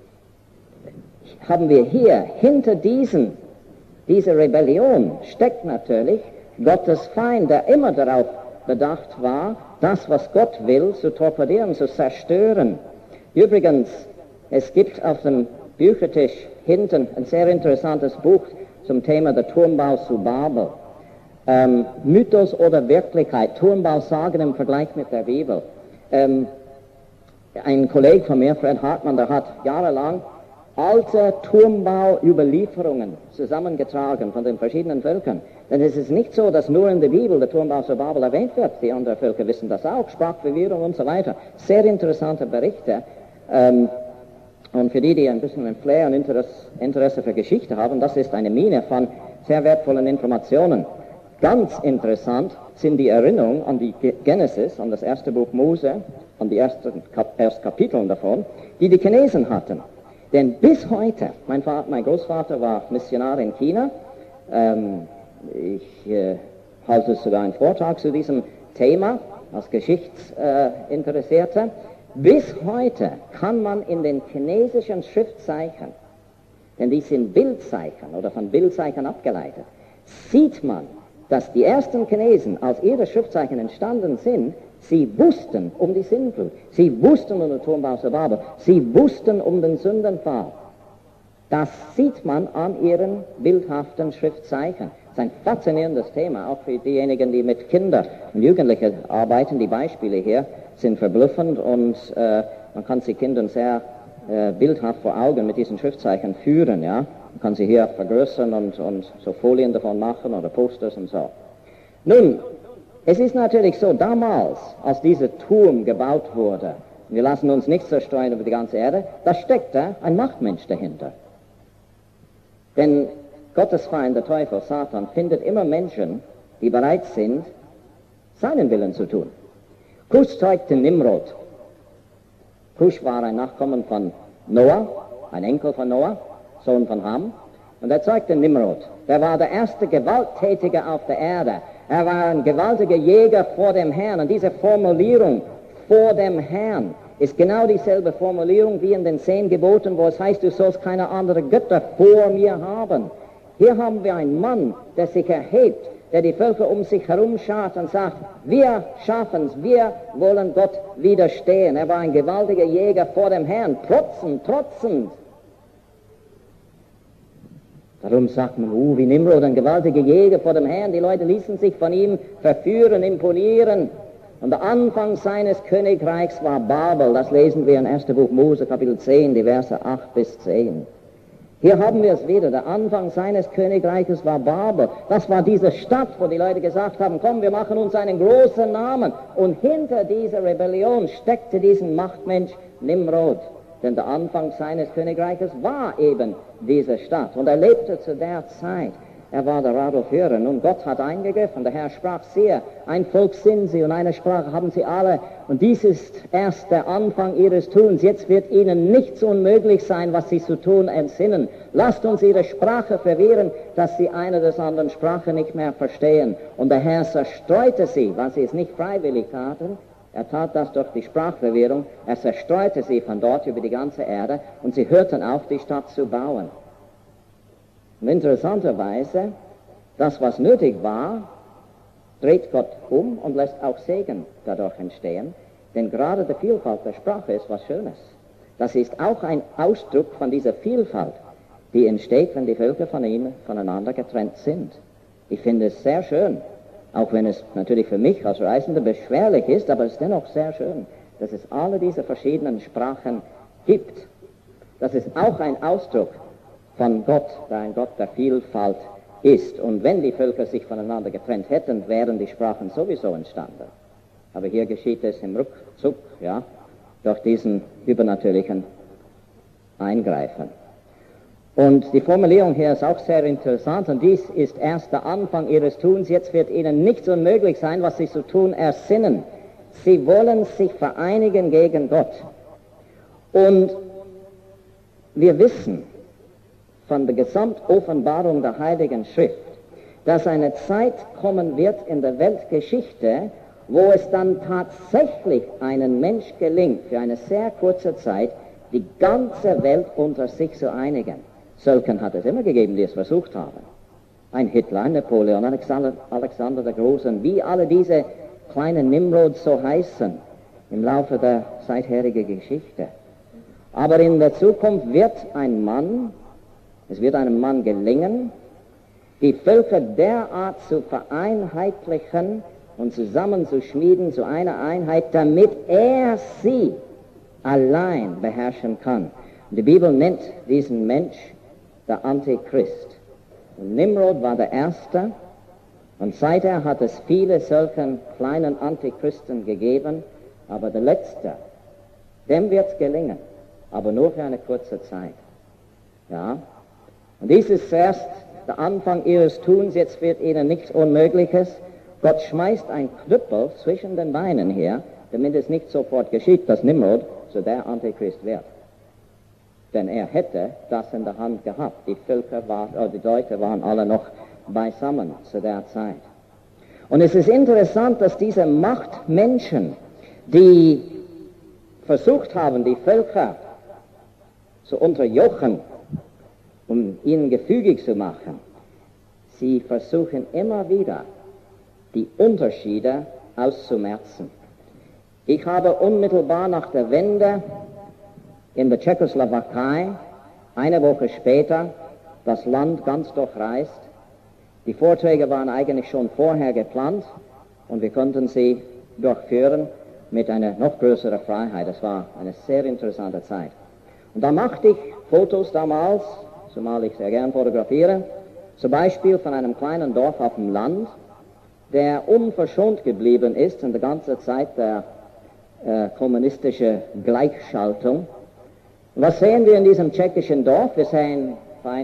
haben wir hier, hinter dieser Rebellion steckt natürlich Gottes Feind, der immer darauf bedacht war, das, was Gott will, zu torpedieren, zu zerstören. Übrigens, es gibt auf dem Büchertisch hinten ein sehr interessantes Buch zum Thema der Turmbau zu Babel. Mythos oder Wirklichkeit, Turmbausagen im Vergleich mit der Bibel. Ein Kollege von mir, Fred Hartmann, der hat jahrelang alte Turmbauüberlieferungen zusammengetragen von den verschiedenen Völkern. Denn es ist nicht so, dass nur in der Bibel der Turmbau zu Babel erwähnt wird. Die anderen Völker wissen das auch, Sprachverwirrung und so weiter. Sehr interessante Berichte. Und für die ein bisschen ein Flair und Interesse für Geschichte haben, das ist eine Mine von sehr wertvollen Informationen. Ganz interessant sind die Erinnerungen an die Genesis, an das erste Buch Mose, an die ersten Kapiteln davon, die die Chinesen hatten. Denn bis heute, mein Großvater war Missionar in China, ich halte sogar einen Vortrag zu diesem Thema als Geschichtsinteressierter. Bis heute kann man in den chinesischen Schriftzeichen, denn die sind Bildzeichen oder von Bildzeichen abgeleitet, sieht man, dass die ersten Chinesen, als ihre Schriftzeichen entstanden sind, sie wussten um die Sintflut, sie wussten um den Turmbau zu Babel, sie wussten um den Sündenfall. Das sieht man an ihren bildhaften Schriftzeichen. Das ist ein faszinierendes Thema, auch für diejenigen, die mit Kindern und Jugendlichen arbeiten. Die Beispiele hier sind verblüffend und man kann sie Kindern sehr bildhaft vor Augen mit diesen Schriftzeichen führen. Ja? Man kann sie hier vergrößern und so Folien davon machen oder Posters und so. Nun, es ist natürlich so, damals, als dieser Turm gebaut wurde, wir lassen uns nicht zerstreuen über die ganze Erde, da steckte ein Machtmensch dahinter. Denn Gottes Feind, der Teufel, Satan, findet immer Menschen, die bereit sind, seinen Willen zu tun. Kusch zeugte Nimrod. Kusch war ein Nachkommen von Noah, ein Enkel von Noah, Sohn von Ham, und er zeugte Nimrod. Der war der erste Gewalttätige auf der Erde. Er war ein gewaltiger Jäger vor dem Herrn. Und diese Formulierung, vor dem Herrn, ist genau dieselbe Formulierung wie in den 10 Geboten, wo es heißt, du sollst keine anderen Götter vor mir haben. Hier haben wir einen Mann, der sich erhebt, der die Völker um sich herum schart und sagt, wir schaffen's, wir wollen Gott widerstehen. Er war ein gewaltiger Jäger vor dem Herrn, trotzend. Darum sagt man, wie Nimrod, ein gewaltiger Jäger vor dem Herrn. Die Leute ließen sich von ihm verführen, imponieren. Und der Anfang seines Königreichs war Babel. Das lesen wir im 1. Buch Mose, Kapitel 10, die Verse 8 bis 10. Hier haben wir es wieder. Der Anfang seines Königreiches war Babel. Das war diese Stadt, wo die Leute gesagt haben, komm, wir machen uns einen großen Namen. Und hinter dieser Rebellion steckte diesen Machtmensch Nimrod. Denn der Anfang seines Königreiches war eben diese Stadt. Und er lebte zu der Zeit. Er war der Radlführer. Nun, Gott hat eingegriffen. Der Herr sprach, siehe, ein Volk sind sie und eine Sprache haben sie alle. Und dies ist erst der Anfang ihres Tuns. Jetzt wird ihnen nichts unmöglich sein, was sie zu tun entsinnen. Lasst uns ihre Sprache verwehren, dass sie eine des anderen Sprache nicht mehr verstehen. Und der Herr zerstreute sie, weil sie es nicht freiwillig taten. Er tat das durch die Sprachverwirrung. Er zerstreute sie von dort über die ganze Erde und sie hörten auf, die Stadt zu bauen. Und interessanterweise, das, was nötig war, dreht Gott um und lässt auch Segen dadurch entstehen, denn gerade die Vielfalt der Sprache ist was Schönes. Das ist auch ein Ausdruck von dieser Vielfalt, die entsteht, wenn die Völker voneinander getrennt sind. Ich finde es sehr schön, auch wenn es natürlich für mich als Reisender beschwerlich ist, aber es ist dennoch sehr schön, dass es alle diese verschiedenen Sprachen gibt. Das ist auch ein Ausdruck von Gott, der ein Gott der Vielfalt ist. Und wenn die Völker sich voneinander getrennt hätten, wären die Sprachen sowieso entstanden. Aber hier geschieht es im Ruckzuck, ja, durch diesen übernatürlichen Eingreifen. Und die Formulierung hier ist auch sehr interessant, und dies ist erst der Anfang ihres Tuns. Jetzt wird ihnen nichts unmöglich sein, was sie zu tun ersinnen. Sie wollen sich vereinigen gegen Gott. Und wir wissen von der Gesamtoffenbarung der Heiligen Schrift, dass eine Zeit kommen wird in der Weltgeschichte, wo es dann tatsächlich einem Mensch gelingt, für eine sehr kurze Zeit die ganze Welt unter sich zu einigen. Solchen hat es immer gegeben, die es versucht haben. Ein Hitler, ein Napoleon, Alexander der Große, und wie alle diese kleinen Nimrods so heißen im Laufe der seitherigen Geschichte. Aber in der Zukunft wird es wird einem Mann gelingen, die Völker derart zu vereinheitlichen und zusammenzuschmieden zu einer Einheit, damit er sie allein beherrschen kann. Und die Bibel nennt diesen Mensch der Antichrist. Und Nimrod war der Erste, und seither hat es viele solchen kleinen Antichristen gegeben, aber der Letzte, dem wird es gelingen, aber nur für eine kurze Zeit. Ja? Und dies ist erst der Anfang ihres Tuns, jetzt wird ihnen nichts Unmögliches. Gott schmeißt ein Knüppel zwischen den Beinen her, damit es nicht sofort geschieht, dass Nimrod so der Antichrist wird. Denn er hätte das in der Hand gehabt. Die Völker die Leute waren alle noch beisammen zu der Zeit. Und es ist interessant, dass diese Machtmenschen, die versucht haben, die Völker zu unterjochen, um ihnen gefügig zu machen, sie versuchen immer wieder, die Unterschiede auszumerzen. Ich habe unmittelbar nach der Wende in der Tschechoslowakei, eine Woche später, das Land ganz durchreist. Die Vorträge waren eigentlich schon vorher geplant und wir konnten sie durchführen mit einer noch größeren Freiheit. Das war eine sehr interessante Zeit. Und da machte ich Fotos damals, zumal ich sehr gern fotografiere, zum Beispiel von einem kleinen Dorf auf dem Land, der unverschont geblieben ist in der ganzen Zeit der kommunistischen Gleichschaltung. Und was sehen wir in diesem tschechischen Dorf? Wir sehen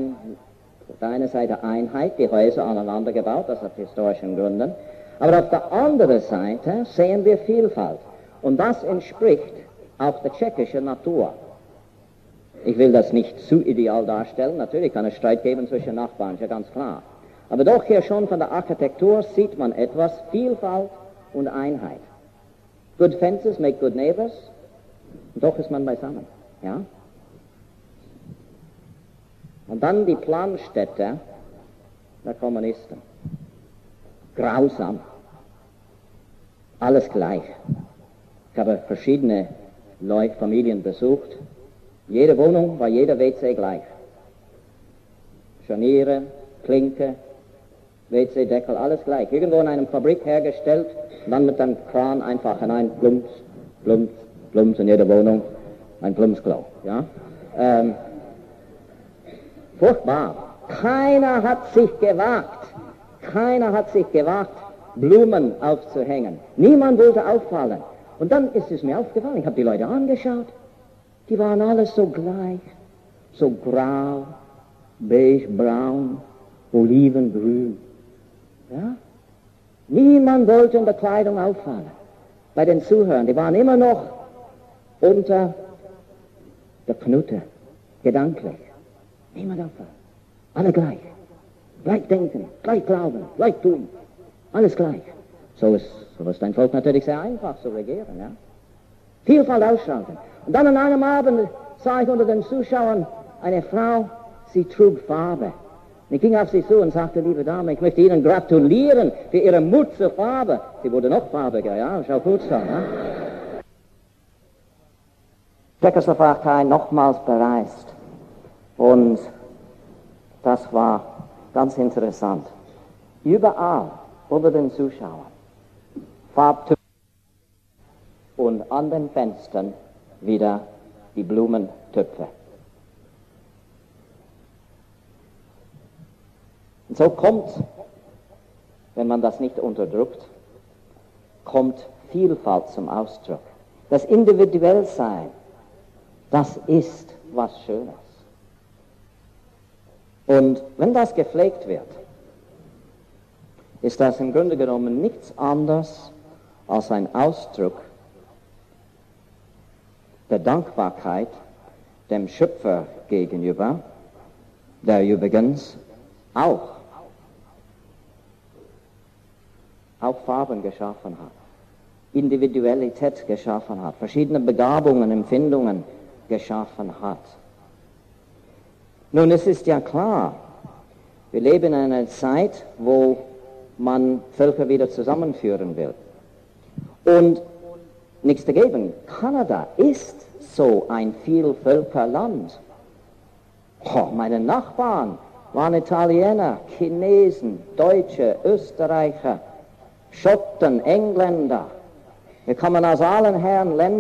auf der einen Seite Einheit, die Häuser aneinander gebaut, das aus historischen Gründen. Aber auf der anderen Seite sehen wir Vielfalt. Und das entspricht auch der tschechischen Natur. Ich will das nicht zu ideal darstellen. Natürlich kann es Streit geben zwischen Nachbarn, ist ja ganz klar. Aber doch hier schon von der Architektur sieht man etwas, Vielfalt und Einheit. Good fences make good neighbors. Und doch ist man beisammen. Ja? Und dann die Planstätte der Kommunisten. Grausam. Alles gleich. Ich habe verschiedene Familien besucht. Jede Wohnung war jeder WC gleich. Scharniere, Klinke, WC-Deckel, alles gleich. Irgendwo in einer Fabrik hergestellt und dann mit einem Kran einfach hinein, plumps, plumps, plumps, in jeder Wohnung ein Plumpsklo. Ja? Furchtbar. Keiner hat sich gewagt, Blumen aufzuhängen. Niemand wollte auffallen. Und dann ist es mir aufgefallen, ich habe die Leute angeschaut, die waren alles so gleich, so grau, beige, braun, olivengrün. Ja? Niemand wollte in der Kleidung auffallen. Bei den Zuhörern, die waren immer noch unter der Knute, gedanklich. Niemand auffallen. Alle gleich. Gleich denken, gleich glauben, gleich tun. Alles gleich. So ist ein Volk natürlich sehr einfach zu regieren. Ja? Vielfalt ausschalten. Und dann an einem Abend sah ich unter den Zuschauern eine Frau, sie trug Farbe. Und ich ging auf sie zu und sagte, liebe Dame, ich möchte Ihnen gratulieren für Ihren Mut zur Farbe. Sie wurde noch farbiger, ja, schau gut so. Ja? Tschechoslowakei nochmals bereist. Und das war ganz interessant. Überall unter den Zuschauern Farbtöpfe und an den Fenstern wieder die Blumentöpfe. Und so kommt, wenn man das nicht unterdrückt, kommt Vielfalt zum Ausdruck. Das Individuellsein, das ist was Schönes. Und wenn das gepflegt wird, ist das im Grunde genommen nichts anderes als ein Ausdruck der Dankbarkeit dem Schöpfer gegenüber, der übrigens auch Farben geschaffen hat, Individualität geschaffen hat, verschiedene Begabungen, Empfindungen geschaffen hat. Nun, es ist ja klar, wir leben in einer Zeit, wo man Völker wieder zusammenführen will. Und nichts dagegen, Kanada ist so ein Vielvölkerland. Oh, meine Nachbarn waren Italiener, Chinesen, Deutsche, Österreicher, Schotten, Engländer. Wir kommen aus allen Herren Ländern.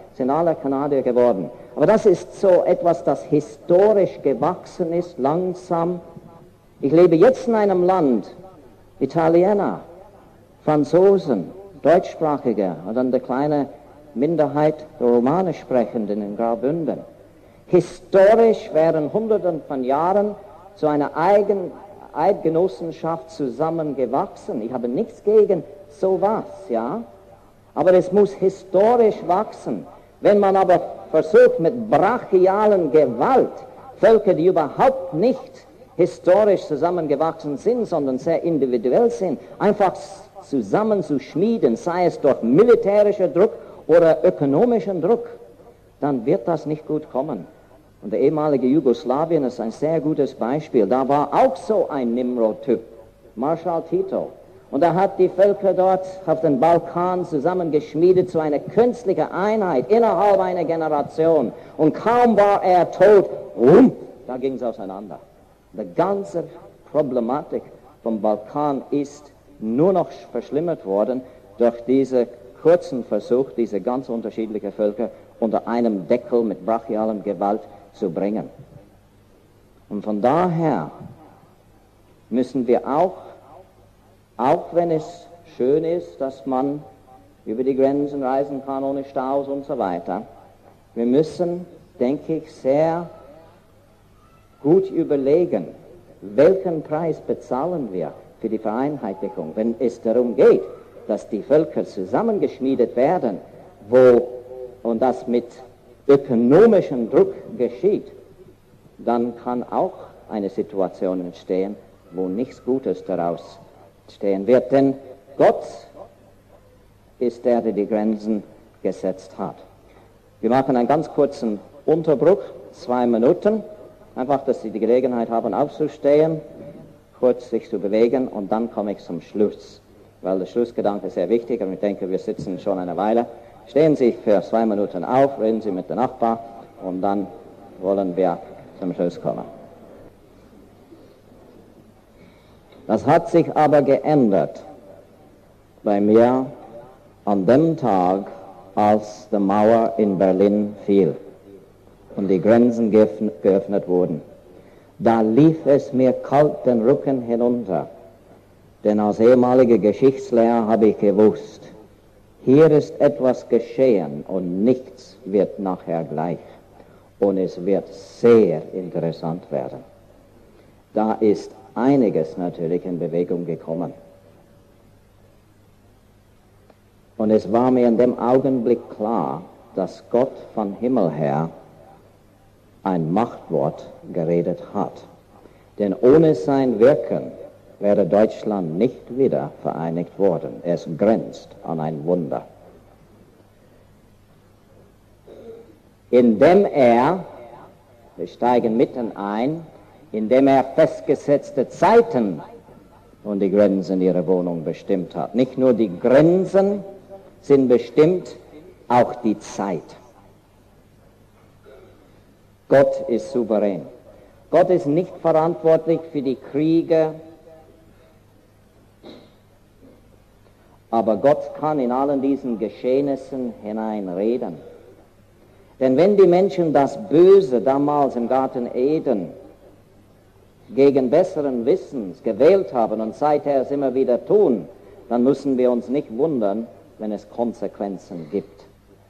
sind alle Kanadier geworden. Aber das ist so etwas, das historisch gewachsen ist, langsam. Ich lebe jetzt in einem Land, Italiener, Franzosen, Deutschsprachige und dann die kleine Minderheit der Romanisch Sprechenden in Graubünden. Historisch wären Hunderten von Jahren zu einer Eidgenossenschaft zusammengewachsen. Ich habe nichts gegen sowas, ja. Aber es muss historisch wachsen. Wenn man aber versucht, mit brachialen Gewalt Völker, die überhaupt nicht historisch zusammengewachsen sind, sondern sehr individuell sind, einfach zusammenzuschmieden, sei es durch militärischen Druck oder ökonomischen Druck, dann wird das nicht gut kommen. Und der ehemalige Jugoslawien ist ein sehr gutes Beispiel. Da war auch so ein Nimrod-Typ, Marschall Tito. Und er hat die Völker dort auf den Balkan zusammengeschmiedet zu einer künstlichen Einheit innerhalb einer Generation. Und kaum war er tot, da ging es auseinander. Die ganze Problematik vom Balkan ist nur noch verschlimmert worden durch diesen kurzen Versuch, diese ganz unterschiedlichen Völker unter einem Deckel mit brachialem Gewalt zu bringen. Und von daher müssen wir auch wenn es schön ist, dass man über die Grenzen reisen kann ohne Staus und so weiter, wir müssen, denke ich, sehr gut überlegen, welchen Preis bezahlen wir für die Vereinheitlichung, wenn es darum geht, dass die Völker zusammengeschmiedet werden, und das mit ökonomischem Druck geschieht, dann kann auch eine Situation entstehen, wo nichts Gutes daraus entstehen wird. Denn Gott ist der, der die Grenzen gesetzt hat. Wir machen einen ganz kurzen Unterbruch, 2 Minuten, einfach, dass Sie die Gelegenheit haben aufzustehen, kurz sich zu bewegen, und dann komme ich zum Schluss, weil der Schlussgedanke ist sehr wichtig und ich denke, wir sitzen schon eine Weile. Stehen Sie für 2 Minuten auf, reden Sie mit dem Nachbar und dann wollen wir zum Schluss kommen. Das hat sich aber geändert bei mir an dem Tag, als die Mauer in Berlin fiel und die Grenzen geöffnet wurden. Da lief es mir kalt den Rücken hinunter, denn als ehemaliger Geschichtslehrer habe ich gewusst, hier ist etwas geschehen und nichts wird nachher gleich. Und es wird sehr interessant werden. Da ist einiges natürlich in Bewegung gekommen. Und es war mir in dem Augenblick klar, dass Gott von Himmel her ein Machtwort geredet hat. Denn ohne sein Wirken wäre Deutschland nicht wieder vereinigt worden. Es grenzt an ein Wunder. Indem wir steigen mitten ein, indem er festgesetzte Zeiten und die Grenzen ihrer Wohnung bestimmt hat. Nicht nur die Grenzen sind bestimmt, auch die Zeit. Gott ist souverän. Gott ist nicht verantwortlich für die Kriege, aber Gott kann in allen diesen Geschehnissen hineinreden. Denn wenn die Menschen das Böse damals im Garten Eden gegen besseren Wissens gewählt haben und seither es immer wieder tun, dann müssen wir uns nicht wundern, wenn es Konsequenzen gibt.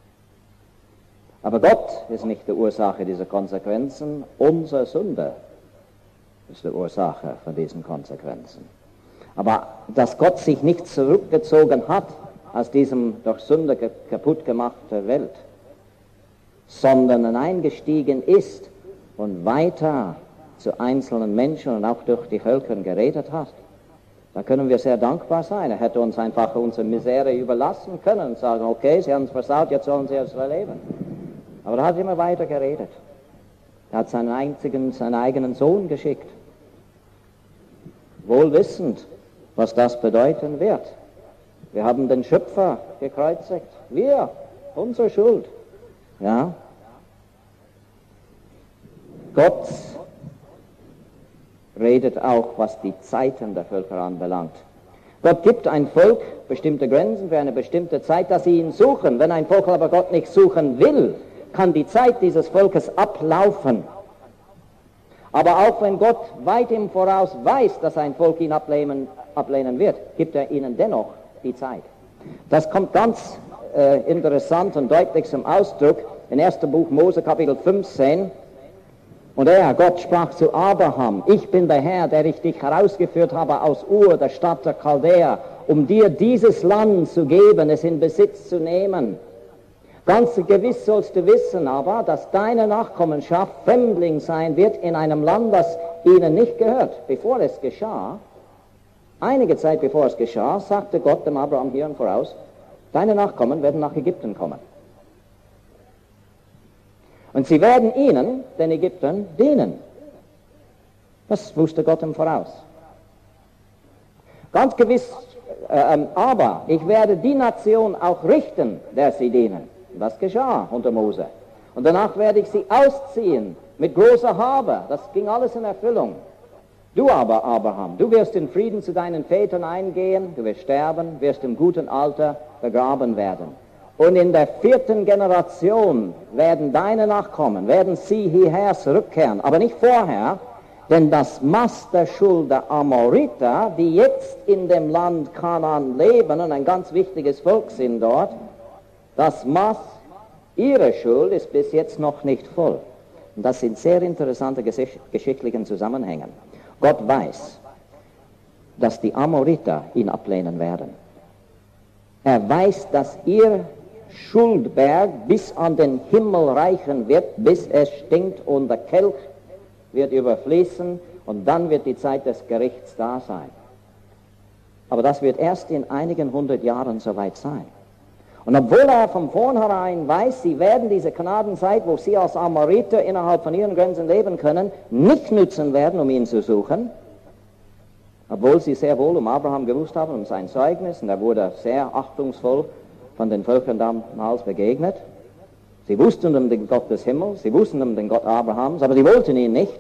Aber Gott ist nicht die Ursache dieser Konsequenzen, unsere Sünde ist die Ursache von diesen Konsequenzen. Aber dass Gott sich nicht zurückgezogen hat aus diesem durch Sünde kaputt gemachten Welt, sondern eingestiegen ist und weiter zu einzelnen Menschen und auch durch die Völker geredet hat, da können wir sehr dankbar sein. Er hätte uns einfach unsere Misere überlassen können und sagen, okay, Sie haben es versaut, jetzt sollen Sie es erleben. Aber er hat immer weiter geredet. Er hat seinen eigenen Sohn geschickt, wohl wissend, was das bedeuten wird. Wir haben den Schöpfer gekreuzigt. Wir, unsere Schuld. Ja. Gott redet auch, was die Zeiten der Völker anbelangt. Gott gibt ein Volk bestimmte Grenzen für eine bestimmte Zeit, dass sie ihn suchen. Wenn ein Volk aber Gott nicht suchen will, kann die Zeit dieses Volkes ablaufen. Aber auch wenn Gott weit im Voraus weiß, dass ein Volk ihn ablehnen wird, gibt er ihnen dennoch die Zeit. Das kommt ganz interessant und deutlich zum Ausdruck in 1. Buch Mose, Kapitel 15. Und Gott sprach zu Abraham, ich bin der Herr, der ich dich herausgeführt habe aus Ur, der Stadt der Chaldäer, um dir dieses Land zu geben, es in Besitz zu nehmen. Ganz gewiss sollst du wissen aber, dass deine Nachkommenschaft Fremdling sein wird in einem Land, das ihnen nicht gehört. Bevor es geschah, einige Zeit bevor es geschah, sagte Gott dem Abraham hier im Voraus, deine Nachkommen werden nach Ägypten kommen. Und sie werden ihnen, den Ägyptern, dienen. Das wusste Gott im Voraus. Ganz gewiss, aber ich werde die Nation auch richten, der sie dienen. Das geschah unter Mose. Und danach werde ich sie ausziehen mit großer Habe. Das ging alles in Erfüllung. Du aber, Abraham, du wirst in Frieden zu deinen Vätern eingehen, du wirst sterben, wirst im guten Alter begraben werden. Und in der 4. Generation werden deine Nachkommen, werden sie hierher zurückkehren, aber nicht vorher, denn das Maß der Schuld der Amoriter, die jetzt in dem Land Kanaan leben und ein ganz wichtiges Volk sind dort, das Maß ihrer Schuld ist bis jetzt noch nicht voll. Und das sind sehr interessante geschichtliche Zusammenhänge. Gott weiß, dass die Amoriter ihn ablehnen werden. Er weiß, dass ihr Schuldberg bis an den Himmel reichen wird, bis es stinkt und der Kelch wird überfließen und dann wird die Zeit des Gerichts da sein. Aber das wird erst in einigen 100 Jahren soweit sein. Und obwohl er von vornherein weiß, sie werden diese Gnadenzeit, wo sie als Amoriter innerhalb von ihren Grenzen leben können, nicht nützen werden, um ihn zu suchen, obwohl sie sehr wohl um Abraham gewusst haben, um sein Zeugnis, und er wurde sehr achtungsvoll von den Völkern damals begegnet. Sie wussten um den Gott des Himmels, sie wussten um den Gott Abrahams, aber sie wollten ihn nicht.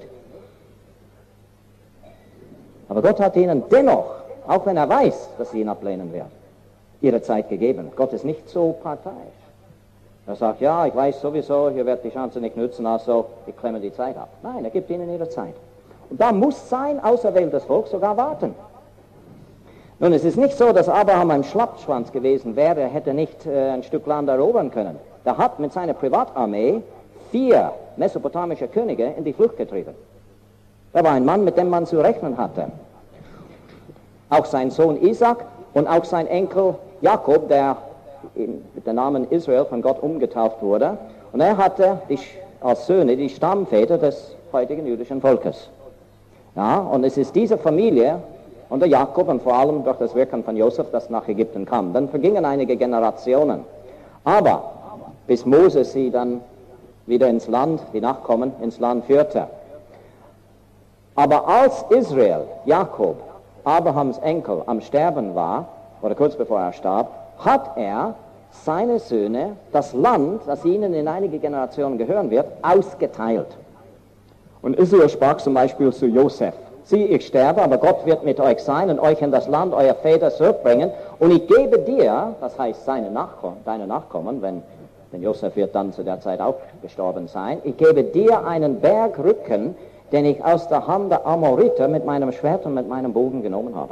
Aber Gott hat ihnen dennoch, auch wenn er weiß, dass sie ihn ablehnen werden, ihre Zeit gegeben. Gott ist nicht so parteiisch. Er sagt, ja, ich weiß sowieso, hier wird die Chance nicht nützen, also ich klemme die Zeit ab. Nein, er gibt ihnen ihre Zeit. Und da muss sein auserwähltes Volk sogar warten. Nun, es ist nicht so, dass Abraham ein Schlappschwanz gewesen wäre, er hätte nicht ein Stück Land erobern können. Er hat mit seiner Privatarmee 4 mesopotamische Könige in die Flucht getrieben. Er war ein Mann, mit dem man zu rechnen hatte. Auch sein Sohn Isaac und auch sein Enkel Jakob, der mit dem Namen Israel von Gott umgetauft wurde. Und er hatte als Söhne die Stammväter des heutigen jüdischen Volkes. Ja, und es ist diese Familie unter Jakob und vor allem durch das Wirken von Josef, das nach Ägypten kam. Dann vergingen einige Generationen. Aber bis Moses sie dann wieder ins Land, die Nachkommen, ins Land führte. Aber als Israel, Jakob, Abrahams Enkel, am Sterben war, oder kurz bevor er starb, hat er seine Söhne das Land, das ihnen in einige Generationen gehören wird, ausgeteilt. Und Israel sprach zum Beispiel zu Josef, sieh, ich sterbe, aber Gott wird mit euch sein und euch in das Land eurer Väter zurückbringen. Und ich gebe dir, das heißt deine Nachkommen, denn Josef wird dann zu der Zeit auch gestorben sein, ich gebe dir einen Bergrücken, den ich aus der Hand der Amoriter mit meinem Schwert und mit meinem Bogen genommen habe.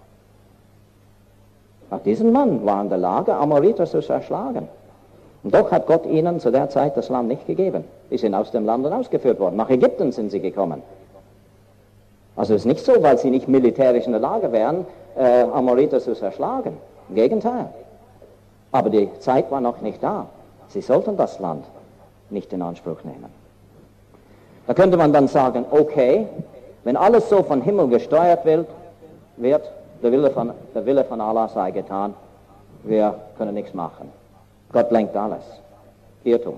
Auch diesen Mann war in der Lage, Amoriter zu erschlagen. Und doch hat Gott ihnen zu der Zeit das Land nicht gegeben. Sie sind aus dem Land ausgeführt worden. Nach Ägypten sind sie gekommen. Also es ist nicht so, weil sie nicht militärisch in der Lage wären, Amoriter zu erschlagen. Im Gegenteil. Aber die Zeit war noch nicht da. Sie sollten das Land nicht in Anspruch nehmen. Da könnte man dann sagen, okay, wenn alles so von Himmel gesteuert wird, der Wille von Allah sei getan, wir können nichts machen. Gott lenkt alles. Irrtum.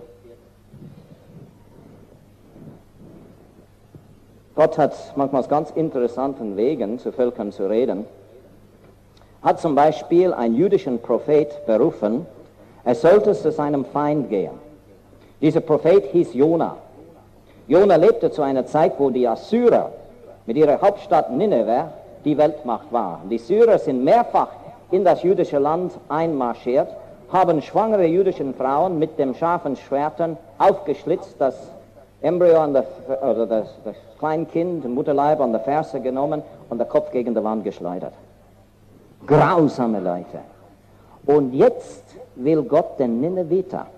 Gott hat manchmal aus ganz interessanten Wegen zu Völkern zu reden. Hat zum Beispiel einen jüdischen Prophet berufen, er sollte zu seinem Feind gehen. Dieser Prophet hieß Jona. Jona lebte zu einer Zeit, wo die Assyrer mit ihrer Hauptstadt Nineveh die Weltmacht war. Die Syrer sind mehrfach in das jüdische Land einmarschiert, haben schwangere jüdische Frauen mit den scharfen Schwertern aufgeschlitzt, das Embryo oder das Kleinkind, das Mutterleib an der Ferse genommen und der Kopf gegen die Wand geschleudert. Grausame Leute. Und jetzt will Gott den Nineviter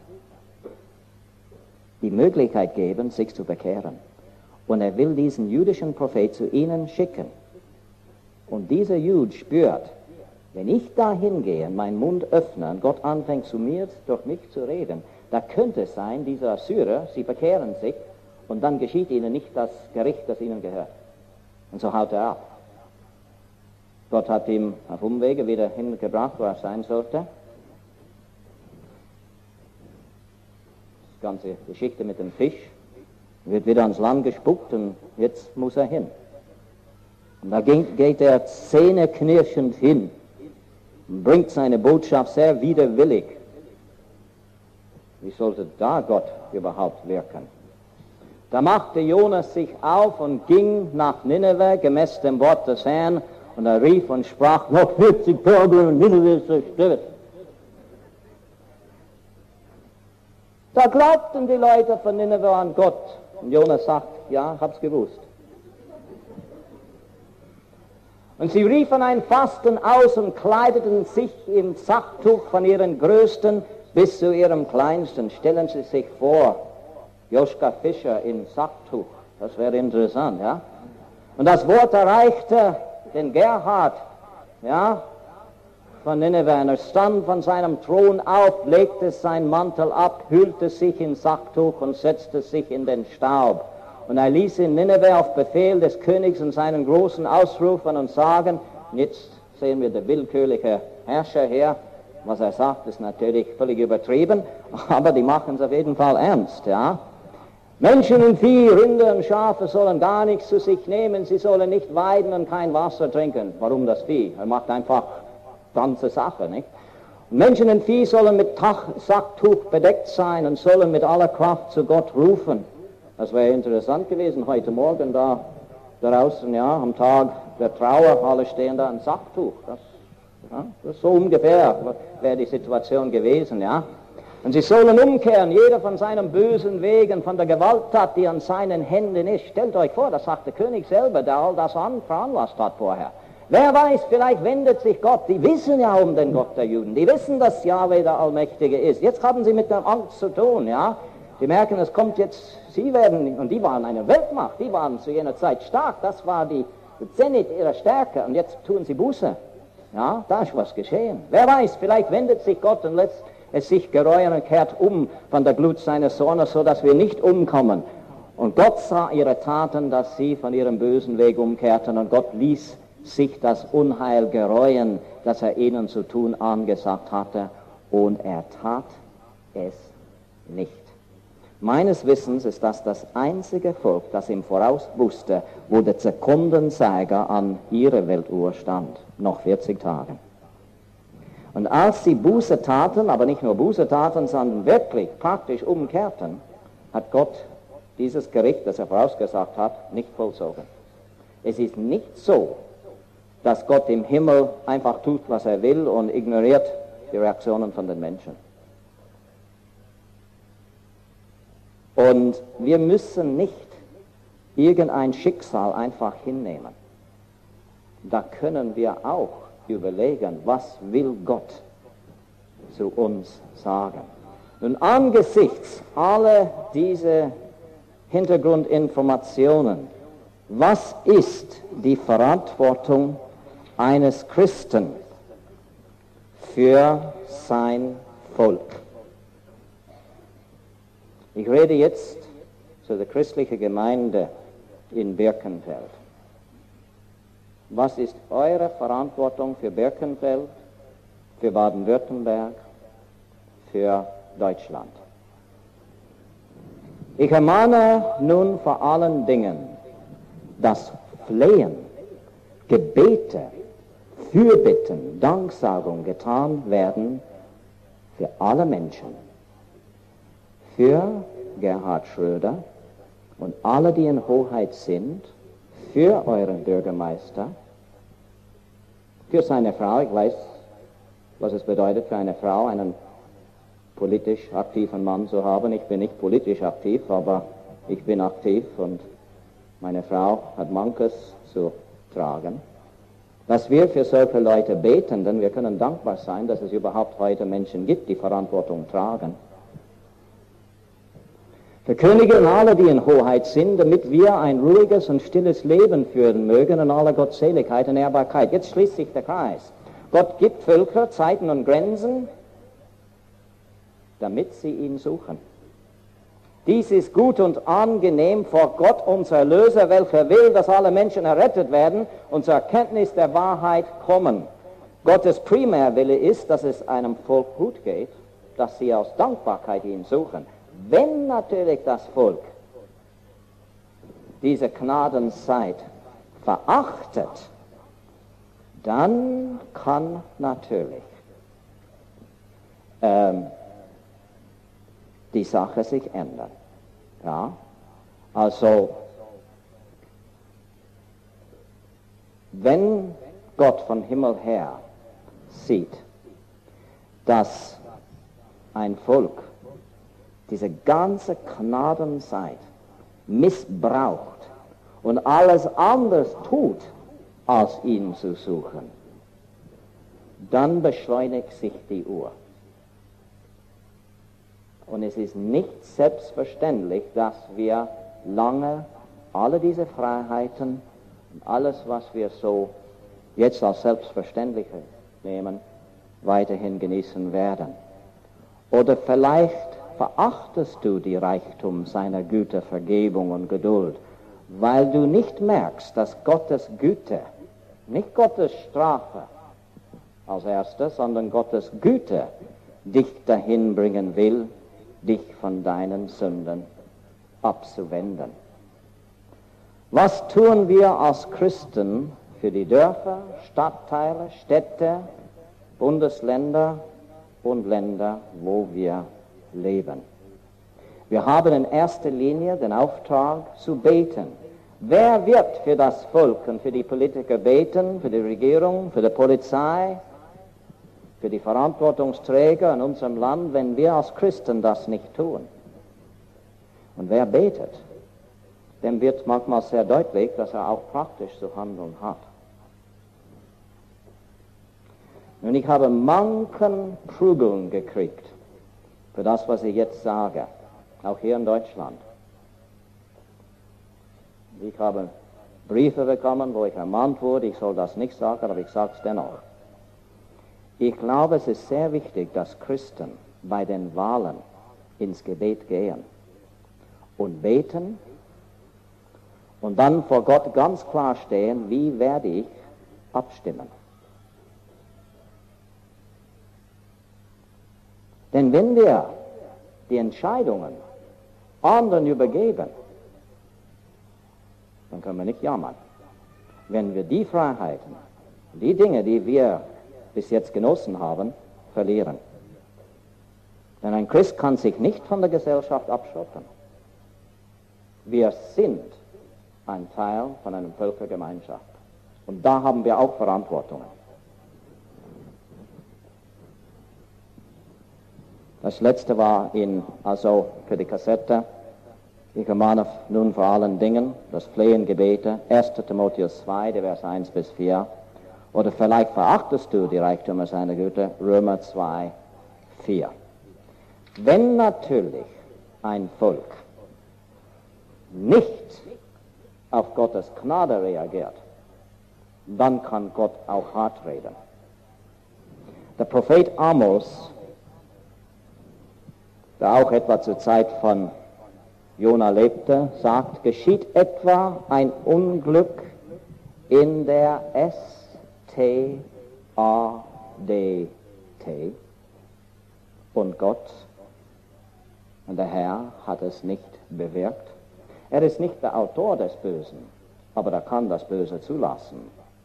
die Möglichkeit geben, sich zu bekehren. Und er will diesen jüdischen Prophet zu ihnen schicken. Und dieser Jude spürt, wenn ich da hingehe, meinen Mund öffne und Gott anfängt durch mich zu reden, da könnte es sein, diese Assyrer, sie bekehren sich und dann geschieht ihnen nicht das Gericht, das ihnen gehört. Und so haut er ab. Gott hat ihn auf Umwege wieder hingebracht, wo er sein sollte. Die ganze Geschichte mit dem Fisch wird wieder ans Land gespuckt und jetzt muss er hin. Und da geht er zähneknirschend hin und bringt seine Botschaft sehr widerwillig. Wie sollte da Gott überhaupt wirken? Da machte Jonas sich auf und ging nach Nineveh, gemäß dem Wort des Herrn, und er rief und sprach, noch 40 Tage und Nineveh ist zerstört. Da glaubten die Leute von Nineveh an Gott. Und Jonas sagt, ja, hab's gewusst. Und sie riefen ein Fasten aus und kleideten sich im Sacktuch von ihren Größten bis zu ihrem Kleinsten. Stellen Sie sich vor, Joschka Fischer in Sacktuch. Das wäre interessant, ja. Und das Wort erreichte den Gerhard, ja, von Nineveh. Er stand von seinem Thron auf, legte seinen Mantel ab, hüllte sich in Sacktuch und setzte sich in den Staub. Und er ließ in Nineveh auf Befehl des Königs und seinen großen Ausrufern und sagen, jetzt sehen wir der willkürliche Herrscher her, was er sagt, ist natürlich völlig übertrieben, aber die machen es auf jeden Fall ernst, ja. Menschen und Vieh, Rinder und Schafe sollen gar nichts zu sich nehmen, sie sollen nicht weiden und kein Wasser trinken. Warum das Vieh? Er macht einfach ganze Sache, nicht? Und Menschen und Vieh sollen mit Sacktuch bedeckt sein und sollen mit aller Kraft zu Gott rufen. Das wäre interessant gewesen, heute Morgen da draußen, ja, am Tag der Trauer, alle stehen da in Sacktuch. Das ist so ungefähr, wäre die Situation gewesen, ja. Und sie sollen umkehren, jeder von seinem bösen Wegen, von der Gewalttat, die an seinen Händen ist. Stellt euch vor, das sagt der König selber, der all das veranlasst hat vorher. Wer weiß, vielleicht wendet sich Gott. Die wissen ja um den Gott der Juden. Die wissen, dass Jahwe der Allmächtige ist. Jetzt haben sie mit der Angst zu tun, ja. Die merken, es kommt jetzt, sie werden, und die waren eine Weltmacht, die waren zu jener Zeit stark, das war die Zenit ihrer Stärke, und jetzt tun sie Buße. Ja, da ist was geschehen. Wer weiß, vielleicht wendet sich Gott und lässt es sich gereuen und kehrt um von der Glut seines Sohnes, so dass wir nicht umkommen. Und Gott sah ihre Taten, dass sie von ihrem bösen Weg umkehrten, und Gott ließ sich das Unheil gereuen, das er ihnen zu tun angesagt hatte, und er tat es nicht. Meines Wissens ist das einzige Volk, das im Voraus wusste, wo der Sekundenzeiger an ihrer Weltuhr stand, noch 40 Tage. Und als sie Buße taten, aber nicht nur Buße taten, sondern wirklich praktisch umkehrten, hat Gott dieses Gericht, das er vorausgesagt hat, nicht vollzogen. Es ist nicht so, dass Gott im Himmel einfach tut, was er will und ignoriert die Reaktionen von den Menschen. Und wir müssen nicht irgendein Schicksal einfach hinnehmen. Da können wir auch überlegen, was will Gott zu uns sagen. Nun, angesichts aller dieser Hintergrundinformationen, was ist die Verantwortung eines Christen für sein Volk? Ich rede jetzt zu der christlichen Gemeinde in Birkenfeld. Was ist eure Verantwortung für Birkenfeld, für Baden-Württemberg, für Deutschland? Ich ermahne nun vor allen Dingen, dass Flehen, Gebete, Fürbitten, Danksagung getan werden für alle Menschen. Für Gerhard Schröder und alle, die in Hoheit sind, für euren Bürgermeister, für seine Frau. Ich weiß, was es bedeutet für eine Frau, einen politisch aktiven Mann zu haben. Ich bin nicht politisch aktiv, aber ich bin aktiv und meine Frau hat manches zu tragen. Dass wir für solche Leute beten, denn wir können dankbar sein, dass es überhaupt heute Menschen gibt, die Verantwortung tragen. Für Könige und alle, die in Hoheit sind, damit wir ein ruhiges und stilles Leben führen mögen in aller Gottseligkeit und Ehrbarkeit. Jetzt schließt sich der Kreis. Gott gibt Völker, Zeiten und Grenzen, damit sie ihn suchen. Dies ist gut und angenehm vor Gott, unser Erlöser, welcher will, dass alle Menschen errettet werden und zur Erkenntnis der Wahrheit kommen. Gottes Primärwille ist, dass es einem Volk gut geht, dass sie aus Dankbarkeit ihn suchen. Wenn natürlich das Volk diese Gnadenzeit verachtet, dann kann natürlich die Sache sich ändern. Ja? Also, wenn Gott von Himmel her sieht, dass ein Volk diese ganze Gnadenzeit missbraucht und alles anders tut, als ihn zu suchen, dann beschleunigt sich die Uhr. Und es ist nicht selbstverständlich, dass wir lange alle diese Freiheiten und alles, was wir so jetzt als selbstverständlich nehmen, weiterhin genießen werden. Oder vielleicht verachtest du die Reichtum seiner Güte, Vergebung und Geduld, weil du nicht merkst, dass Gottes Güte, nicht Gottes Strafe als erstes, sondern Gottes Güte dich dahin bringen will, dich von deinen Sünden abzuwenden. Was tun wir als Christen für die Dörfer, Stadtteile, Städte, Bundesländer und Länder, wo wir leben? Wir haben in erster Linie den Auftrag zu beten. Wer wird für das Volk und für die Politiker beten, für die Regierung, für die Polizei, für die Verantwortungsträger in unserem Land, wenn wir als Christen das nicht tun? Und wer betet, dem wird manchmal sehr deutlich, dass er auch praktisch zu handeln hat. Nun, ich habe manchen Prügeln gekriegt für das, was ich jetzt sage, auch hier in Deutschland. Ich habe Briefe bekommen, wo ich ermahnt wurde, ich soll das nicht sagen, aber ich sage es dennoch. Ich glaube, es ist sehr wichtig, dass Christen bei den Wahlen ins Gebet gehen und beten und dann vor Gott ganz klar stehen, wie werde ich abstimmen. Denn wenn wir die Entscheidungen anderen übergeben, dann können wir nicht jammern. Wenn wir die Freiheiten, die Dinge, die wir bis jetzt genossen haben, verlieren. Denn ein Christ kann sich nicht von der Gesellschaft abschotten. Wir sind ein Teil von einer Völkergemeinschaft. Und da haben wir auch Verantwortungen. Das letzte war also für die Kassette. Ich ermahne nun vor allen Dingen das Flehen, Gebete, 1. Timotheus 2, die Vers 1 bis 4. Oder vielleicht verachtest du die Reichtümer seiner Güte, Römer 2, 4. Wenn natürlich ein Volk nicht auf Gottes Gnade reagiert, dann kann Gott auch hart reden. Der Prophet Amos, der auch etwa zur Zeit von Jona lebte, sagt, geschieht etwa ein Unglück in der S-T-A-D-T und Gott und der Herr hat es nicht bewirkt. Er ist nicht der Autor des Bösen, aber er kann das Böse zulassen.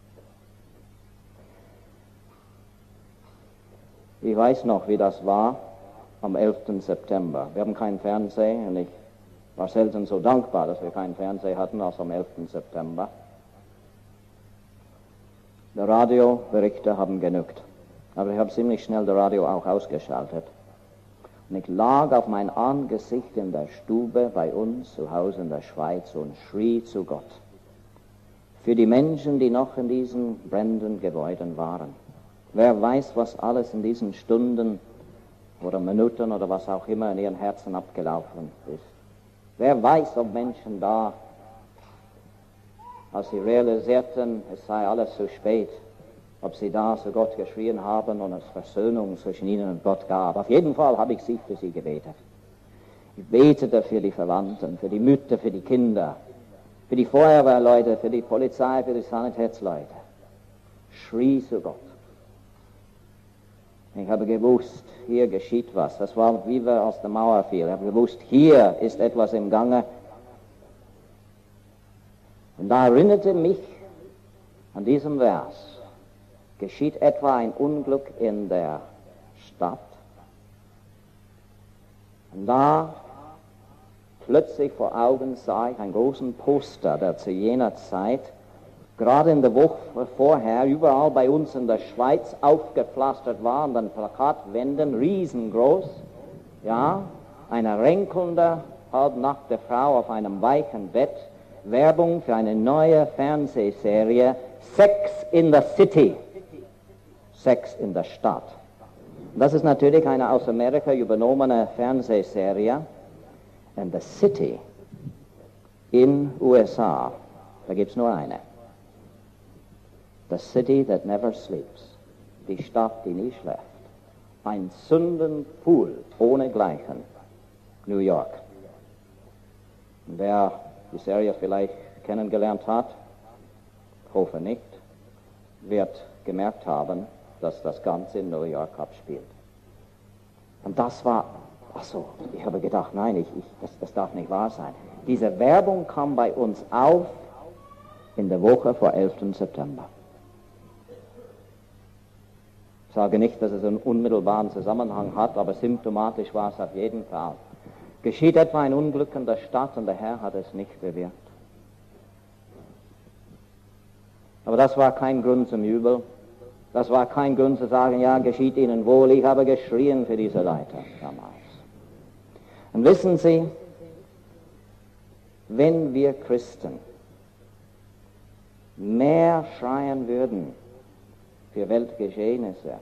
Ich weiß noch, wie das war am 11. September. Wir haben keinen Fernseher und ich war selten so dankbar, dass wir keinen Fernseher hatten als am 11. September. Die Radioberichte haben genügt. Aber ich habe ziemlich schnell das Radio auch ausgeschaltet. Und ich lag auf mein Angesicht in der Stube bei uns zu Hause in der Schweiz und schrie zu Gott. Für die Menschen, die noch in diesen brennenden Gebäuden waren. Wer weiß, was alles in diesen Stunden oder Minuten oder was auch immer in ihren Herzen abgelaufen ist. Wer weiß, ob Menschen da, als sie realisierten, es sei alles zu spät, ob sie da zu Gott geschrien haben und es Versöhnung zwischen ihnen und Gott gab. Auf jeden Fall habe ich für sie gebetet. Ich betete für die Verwandten, für die Mütter, für die Kinder, für die Feuerwehrleute, für die Polizei, für die Sanitätsleute. Schrie zu Gott. Ich habe gewusst, hier geschieht was. Das war, wie wir aus der Mauer fielen. Ich habe gewusst, hier ist etwas im Gange. Und da erinnerte mich an diesem Vers. Geschieht etwa ein Unglück in der Stadt? Und da plötzlich vor Augen sah ich einen großen Poster, der zu jener Zeit, gerade in der Woche vorher, überall bei uns in der Schweiz aufgepflastert war, und an Plakatwänden, riesengroß, ja, eine ränkelnde, halbnackte Frau auf einem weichen Bett, Werbung für eine neue Fernsehserie, Sex in the City. Sex in der Stadt. Und das ist natürlich eine aus Amerika übernommene Fernsehserie. And the City in USA, da gibt es nur eine. The City that never sleeps. Die Stadt, die nie schläft. Ein Sündenpool ohnegleichen. New York. Und wer die Serie vielleicht kennengelernt hat, hoffe nicht, wird gemerkt haben, dass das Ganze in New York abspielt. Und das war, ich habe gedacht, nein, das darf nicht wahr sein. Diese Werbung kam bei uns auf in der Woche vor 11. September. Ich sage nicht, dass es einen unmittelbaren Zusammenhang hat, aber symptomatisch war es auf jeden Fall. Geschieht etwa ein Unglück in der Stadt und der Herr hat es nicht bewirkt. Aber das war kein Grund zum Jubel. Das war kein Grund zu sagen, ja, geschieht Ihnen wohl. Ich habe geschrien für diese Leute damals. Und wissen Sie, wenn wir Christen mehr schreien würden für Weltgeschehnisse,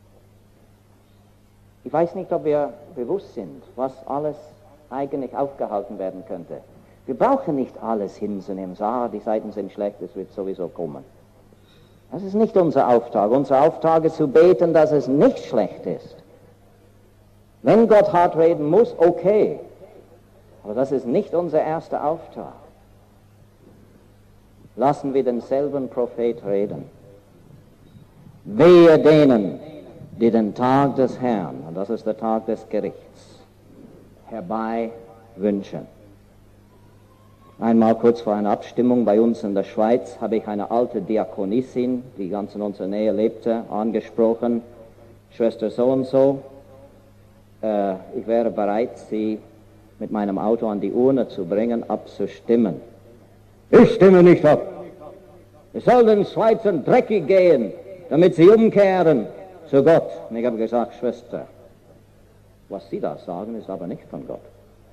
ich weiß nicht, ob wir bewusst sind, was alles eigentlich aufgehalten werden könnte. Wir brauchen nicht alles hinzunehmen, die Zeiten sind schlecht, es wird sowieso kommen. Das ist nicht unser Auftrag. Unser Auftrag ist zu beten, dass es nicht schlecht ist. Wenn Gott hart reden muss, okay. Aber das ist nicht unser erster Auftrag. Lassen wir denselben Prophet reden. Wehe denen, die den Tag des Herrn, und das ist der Tag des Gerichts, herbei wünschen. Einmal kurz vor einer Abstimmung bei uns in der Schweiz habe ich eine alte Diakonissin, die ganz in unserer Nähe lebte, angesprochen. Schwester so und so, ich wäre bereit, Sie mit meinem Auto an die Urne zu bringen, abzustimmen. Ich stimme nicht ab. Es soll den Schweizern dreckig gehen, damit sie umkehren zu Gott. Und ich habe gesagt, Schwester, was Sie da sagen, ist aber nicht von Gott.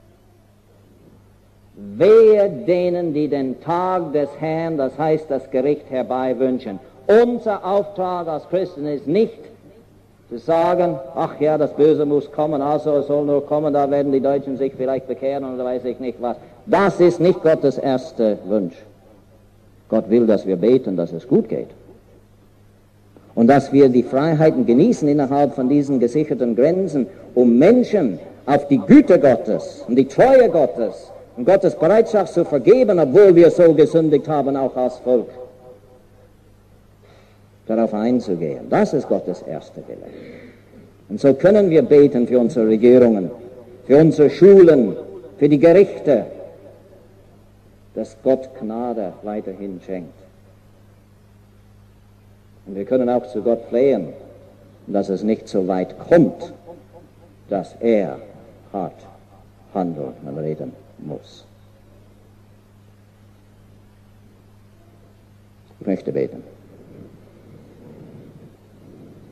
Wehe denen, die den Tag des Herrn, das heißt das Gericht, herbei wünschen. Unser Auftrag als Christen ist nicht zu sagen, ach ja, das Böse muss kommen, also es soll nur kommen, da werden die Deutschen sich vielleicht bekehren oder weiß ich nicht was. Das ist nicht Gottes erster Wunsch. Gott will, dass wir beten, dass es gut geht. Und dass wir die Freiheiten genießen innerhalb von diesen gesicherten Grenzen, um Menschen auf die Güte Gottes und die Treue Gottes und Gottes Bereitschaft zu vergeben, obwohl wir so gesündigt haben, auch als Volk, darauf einzugehen. Das ist Gottes erster Wille. Und so können wir beten für unsere Regierungen, für unsere Schulen, für die Gerichte, dass Gott Gnade weiterhin schenkt. Und wir können auch zu Gott flehen, dass es nicht so weit kommt, dass er hart handeln und reden muss. Ich möchte beten.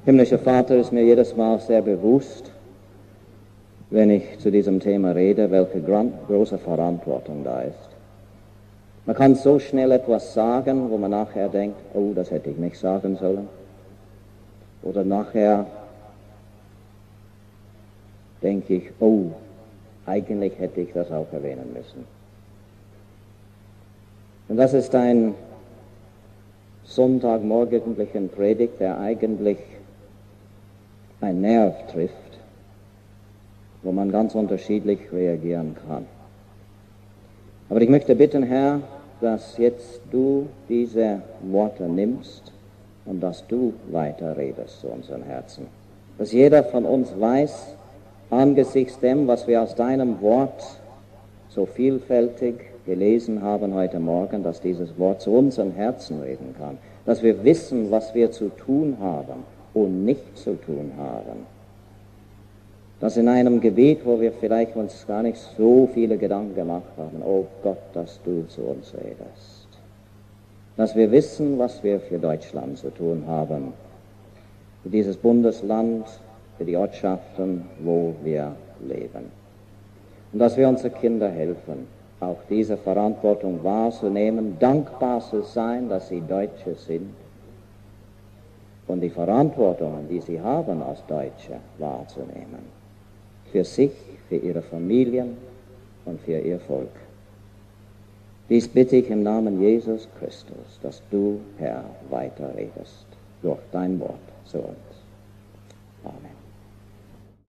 Himmlischer Vater, ist mir jedes Mal sehr bewusst, wenn ich zu diesem Thema rede, welche große Verantwortung da ist. Man kann so schnell etwas sagen, wo man nachher denkt, oh, das hätte ich nicht sagen sollen. Oder nachher denke ich, oh, eigentlich hätte ich das auch erwähnen müssen. Und das ist ein sonntagmorgendlichen Predigt, der eigentlich einen Nerv trifft, wo man ganz unterschiedlich reagieren kann. Aber ich möchte bitten, Herr, dass jetzt du diese Worte nimmst und dass du weiterredest zu unseren Herzen. Dass jeder von uns weiß, angesichts dem, was wir aus deinem Wort so vielfältig gelesen haben heute Morgen, dass dieses Wort zu unseren Herzen reden kann. Dass wir wissen, was wir zu tun haben und nicht zu tun haben. Dass in einem Gebiet, wo wir vielleicht uns gar nicht so viele Gedanken gemacht haben, oh Gott, dass du zu uns redest. Dass wir wissen, was wir für Deutschland zu tun haben, für dieses Bundesland, für die Ortschaften, wo wir leben. Und dass wir unseren Kindern helfen, auch diese Verantwortung wahrzunehmen, dankbar zu sein, dass sie Deutsche sind und die Verantwortungen, die sie haben als Deutsche, wahrzunehmen. Für sich, für ihre Familien und für ihr Volk. Dies bitte ich im Namen Jesus Christus, dass du, Herr, weiterredest durch dein Wort zu uns.